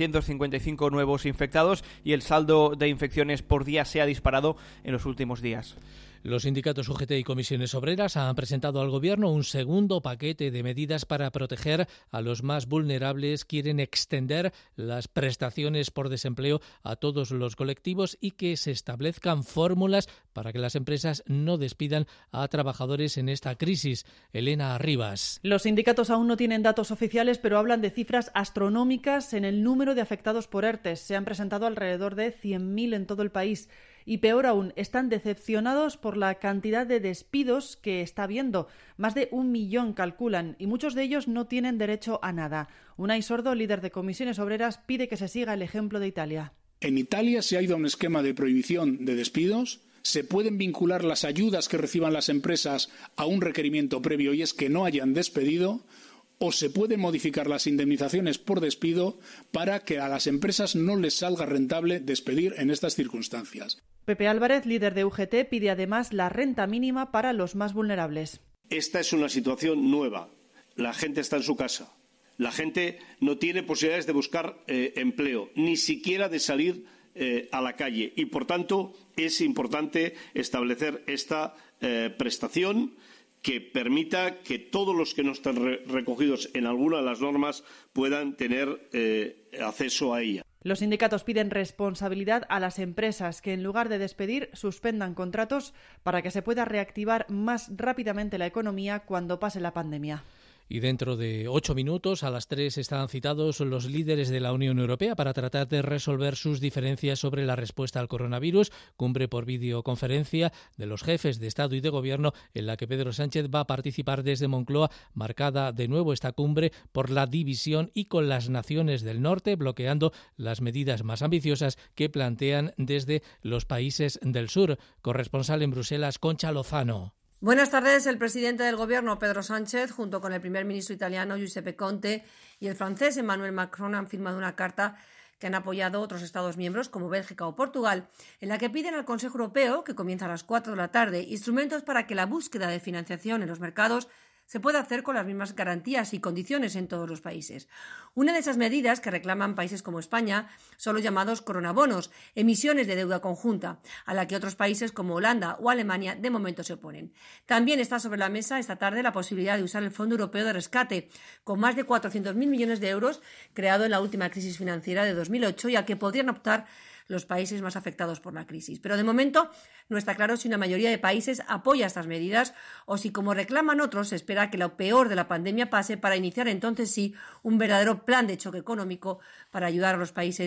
1.655 nuevos infectados y el saldo de infecciones por día se ha disparado en los últimos días. Los sindicatos UGT y comisiones obreras han presentado al Gobierno un segundo paquete de medidas para proteger a los más vulnerables. Quieren extender las prestaciones por desempleo a todos los colectivos y que se establezcan fórmulas para que las empresas no despidan a trabajadores en esta crisis. Elena Arribas. Los sindicatos aún no tienen datos oficiales, pero hablan de cifras astronómicas en el número de afectados por ERTES. Se han presentado alrededor de 100.000 en todo el país. Y peor aún, están decepcionados por la cantidad de despidos que está habiendo. Más de 1 millón calculan y muchos de ellos no tienen derecho a nada. Unai Sordo, líder de comisiones obreras, pide que se siga el ejemplo de Italia. En Italia se ha ido a un esquema de prohibición de despidos. Se pueden vincular las ayudas que reciban las empresas a un requerimiento previo y es que no hayan despedido. O se pueden modificar las indemnizaciones por despido para que a las empresas no les salga rentable despedir en estas circunstancias. Pepe Álvarez, líder de UGT, pide además la renta mínima para los más vulnerables. Esta es una situación nueva. La gente está en su casa. La gente no tiene posibilidades de buscar empleo, ni siquiera de salir a la calle. Y, por tanto, es importante establecer esta prestación que permita que todos los que no están recogidos en alguna de las normas puedan tener acceso a ella. Los sindicatos piden responsabilidad a las empresas que, en lugar de despedir, suspendan contratos para que se pueda reactivar más rápidamente la economía cuando pase la pandemia. Y dentro de 8 minutos, a las 3, están citados los líderes de la Unión Europea para tratar de resolver sus diferencias sobre la respuesta al coronavirus. Cumbre por videoconferencia de los jefes de Estado y de Gobierno en la que Pedro Sánchez va a participar desde Moncloa, marcada de nuevo esta cumbre por la división y con las naciones del norte bloqueando las medidas más ambiciosas que plantean desde los países del sur. Corresponsal en Bruselas, Concha Lozano. Buenas tardes. El presidente del Gobierno, Pedro Sánchez, junto con el primer ministro italiano, Giuseppe Conte, y el francés, Emmanuel Macron, han firmado una carta que han apoyado otros Estados miembros, como Bélgica o Portugal, en la que piden al Consejo Europeo, que comienza a las 4 de la tarde, instrumentos para que la búsqueda de financiación en los mercados se puede hacer con las mismas garantías y condiciones en todos los países. Una de esas medidas que reclaman países como España son los llamados coronabonos, emisiones de deuda conjunta, a la que otros países como Holanda o Alemania de momento se oponen. También está sobre la mesa esta tarde la posibilidad de usar el Fondo Europeo de Rescate, con más de 400.000 millones de euros, creado en la última crisis financiera de 2008 y al que podrían optar los países más afectados por la crisis. Pero de momento no está claro si una mayoría de países apoya estas medidas o si, como reclaman otros, se espera que lo peor de la pandemia pase para iniciar entonces sí un verdadero plan de choque económico para ayudar a los países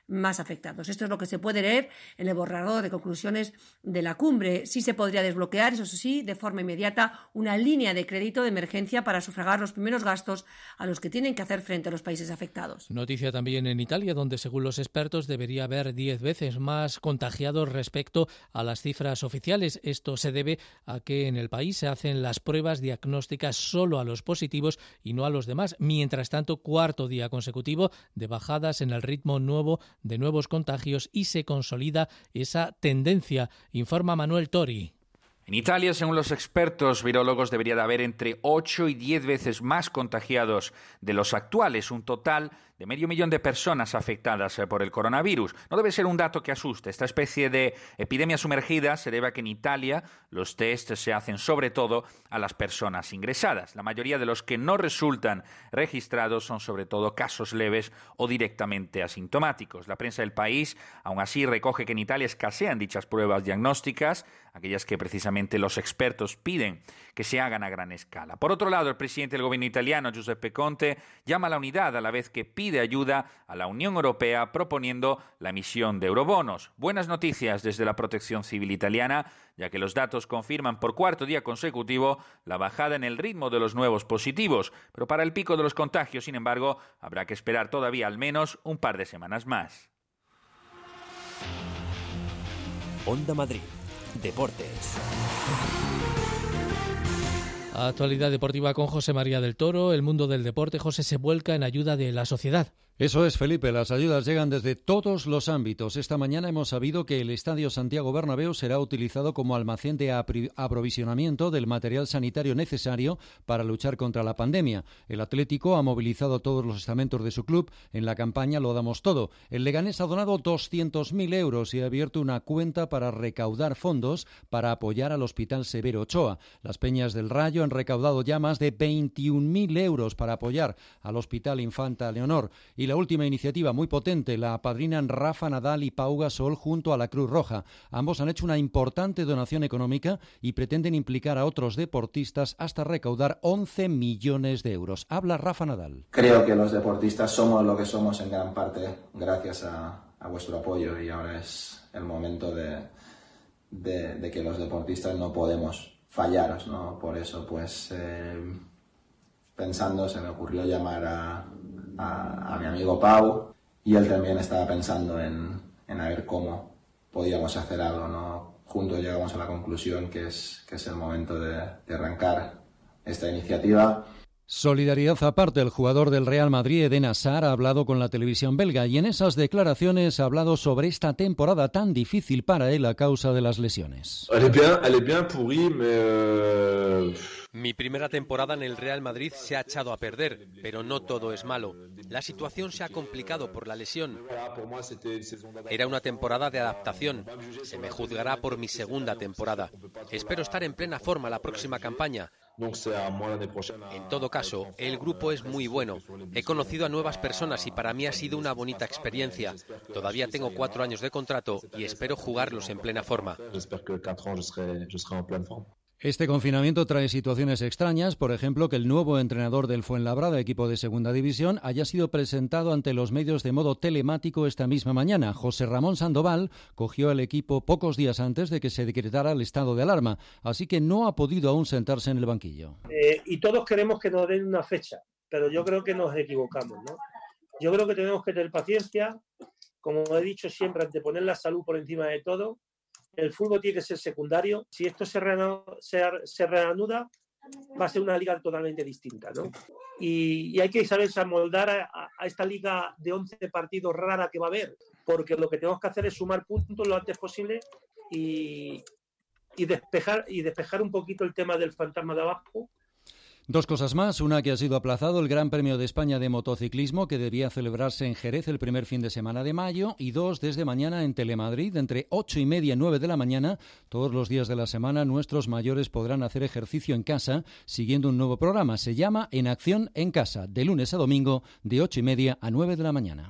más afectados. Esto es lo que se puede leer en el borrador de conclusiones de la cumbre. Sí se podría desbloquear, eso sí, de forma inmediata, una línea de crédito de emergencia para sufragar los primeros gastos a los que tienen que hacer frente a los países afectados. Noticia también en Italia, donde según los expertos debería haber 10 veces más contagiados respecto a las cifras oficiales. Esto se debe a que en el país se hacen las pruebas diagnósticas solo a los positivos y no a los demás. Mientras tanto, cuarto día consecutivo de bajadas en el ritmo nuevo de nuevos contagios y se consolida esa tendencia, informa Manuel Tori. En Italia, según los expertos virólogos, debería de haber entre 8 y 10 veces más contagiados de los actuales, un total de 500.000 de personas afectadas por el coronavirus. No debe ser un dato que asuste. Esta especie de epidemia sumergida se debe a que en Italia los test se hacen sobre todo a las personas ingresadas. La mayoría de los que no resultan registrados son sobre todo casos leves o directamente asintomáticos. La prensa del país, aún así, recoge que en Italia escasean dichas pruebas diagnósticas, aquellas que precisamente los expertos piden que se hagan a gran escala. Por otro lado, el presidente del gobierno italiano, Giuseppe Conte, llama a la unidad a la vez que pide ayuda a la Unión Europea proponiendo la emisión de eurobonos. Buenas noticias desde la Protección Civil italiana, ya que los datos confirman por cuarto día consecutivo la bajada en el ritmo de los nuevos positivos. Pero para el pico de los contagios, sin embargo, habrá que esperar todavía al menos un par de semanas más. Onda Madrid. Deportes. Actualidad deportiva con José María del Toro. El mundo del deporte, José, se vuelca en ayuda de la sociedad. Eso es, Felipe. Las ayudas llegan desde todos los ámbitos. Esta mañana hemos sabido que el Estadio Santiago Bernabéu será utilizado como almacén de aprovisionamiento del material sanitario necesario para luchar contra la pandemia. El Atlético ha movilizado todos los estamentos de su club en la campaña Lo damos todo. El Leganés ha donado 200.000 euros y ha abierto una cuenta para recaudar fondos para apoyar al Hospital Severo Ochoa. Las Peñas del Rayo han recaudado ya más de 21.000 euros para apoyar al Hospital Infanta Leonor. Y la última iniciativa muy potente la apadrinan Rafa Nadal y Pau Gasol junto a la Cruz Roja. Ambos han hecho una importante donación económica y pretenden implicar a otros deportistas hasta recaudar 11 millones de euros. Habla Rafa Nadal. Creo que los deportistas somos lo que somos en gran parte gracias a vuestro apoyo y ahora es el momento de que los deportistas no podemos fallaros, ¿no? Por eso, pues, pensando, se me ocurrió llamar a mi amigo Pau y él también estaba pensando en a ver cómo podíamos hacer algo, ¿no? Juntos llegamos a la conclusión que es el momento de arrancar esta iniciativa. Solidaridad aparte, el jugador del Real Madrid, Eden Hazard, ha hablado con la televisión belga y en esas declaraciones ha hablado sobre esta temporada tan difícil para él a causa de las lesiones. Mi primera temporada en el Real Madrid se ha echado a perder, pero no todo es malo. La situación se ha complicado por la lesión. Era una temporada de adaptación. Se me juzgará por mi segunda temporada. Espero estar en plena forma la próxima campaña. En todo caso, el grupo es muy bueno. He conocido a nuevas personas y para mí ha sido una bonita experiencia. Todavía tengo 4 años de contrato y espero jugarlos en plena forma. Este confinamiento trae situaciones extrañas, por ejemplo, que el nuevo entrenador del Fuenlabrada, equipo de Segunda División, haya sido presentado ante los medios de modo telemático esta misma mañana. José Ramón Sandoval cogió al equipo pocos días antes de que se decretara el estado de alarma, así que no ha podido aún sentarse en el banquillo. Y todos queremos que nos den una fecha, pero yo creo que nos equivocamos, ¿no? Yo creo que tenemos que tener paciencia, como he dicho siempre, anteponer la salud por encima de todo. El fútbol tiene que ser secundario. Si esto se reanuda, va a ser una liga totalmente distinta, ¿no? Y hay que saber amoldar a esta liga de 11 partidos rara que va a haber, porque lo que tenemos que hacer es sumar puntos lo antes posible y despejar un poquito el tema del fantasma de abajo. Dos cosas más, una que ha sido aplazado, el Gran Premio de España de motociclismo que debía celebrarse en Jerez el primer fin de semana de mayo y dos, desde mañana en Telemadrid, entre 8:30 y 9 de la mañana, todos los días de la semana nuestros mayores podrán hacer ejercicio en casa siguiendo un nuevo programa, se llama En Acción en Casa, de lunes a domingo de 8:30 a 9 de la mañana.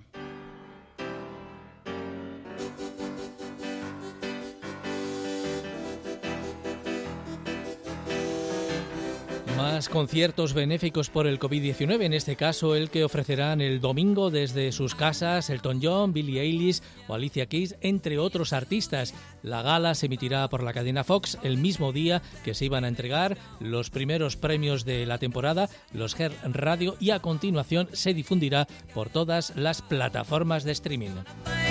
Más conciertos benéficos por el COVID-19, en este caso el que ofrecerán el domingo desde sus casas Elton John, Billie Eilish o Alicia Keys, entre otros artistas. La gala se emitirá por la cadena Fox el mismo día que se iban a entregar los primeros premios de la temporada, los Her Radio, y a continuación se difundirá por todas las plataformas de streaming.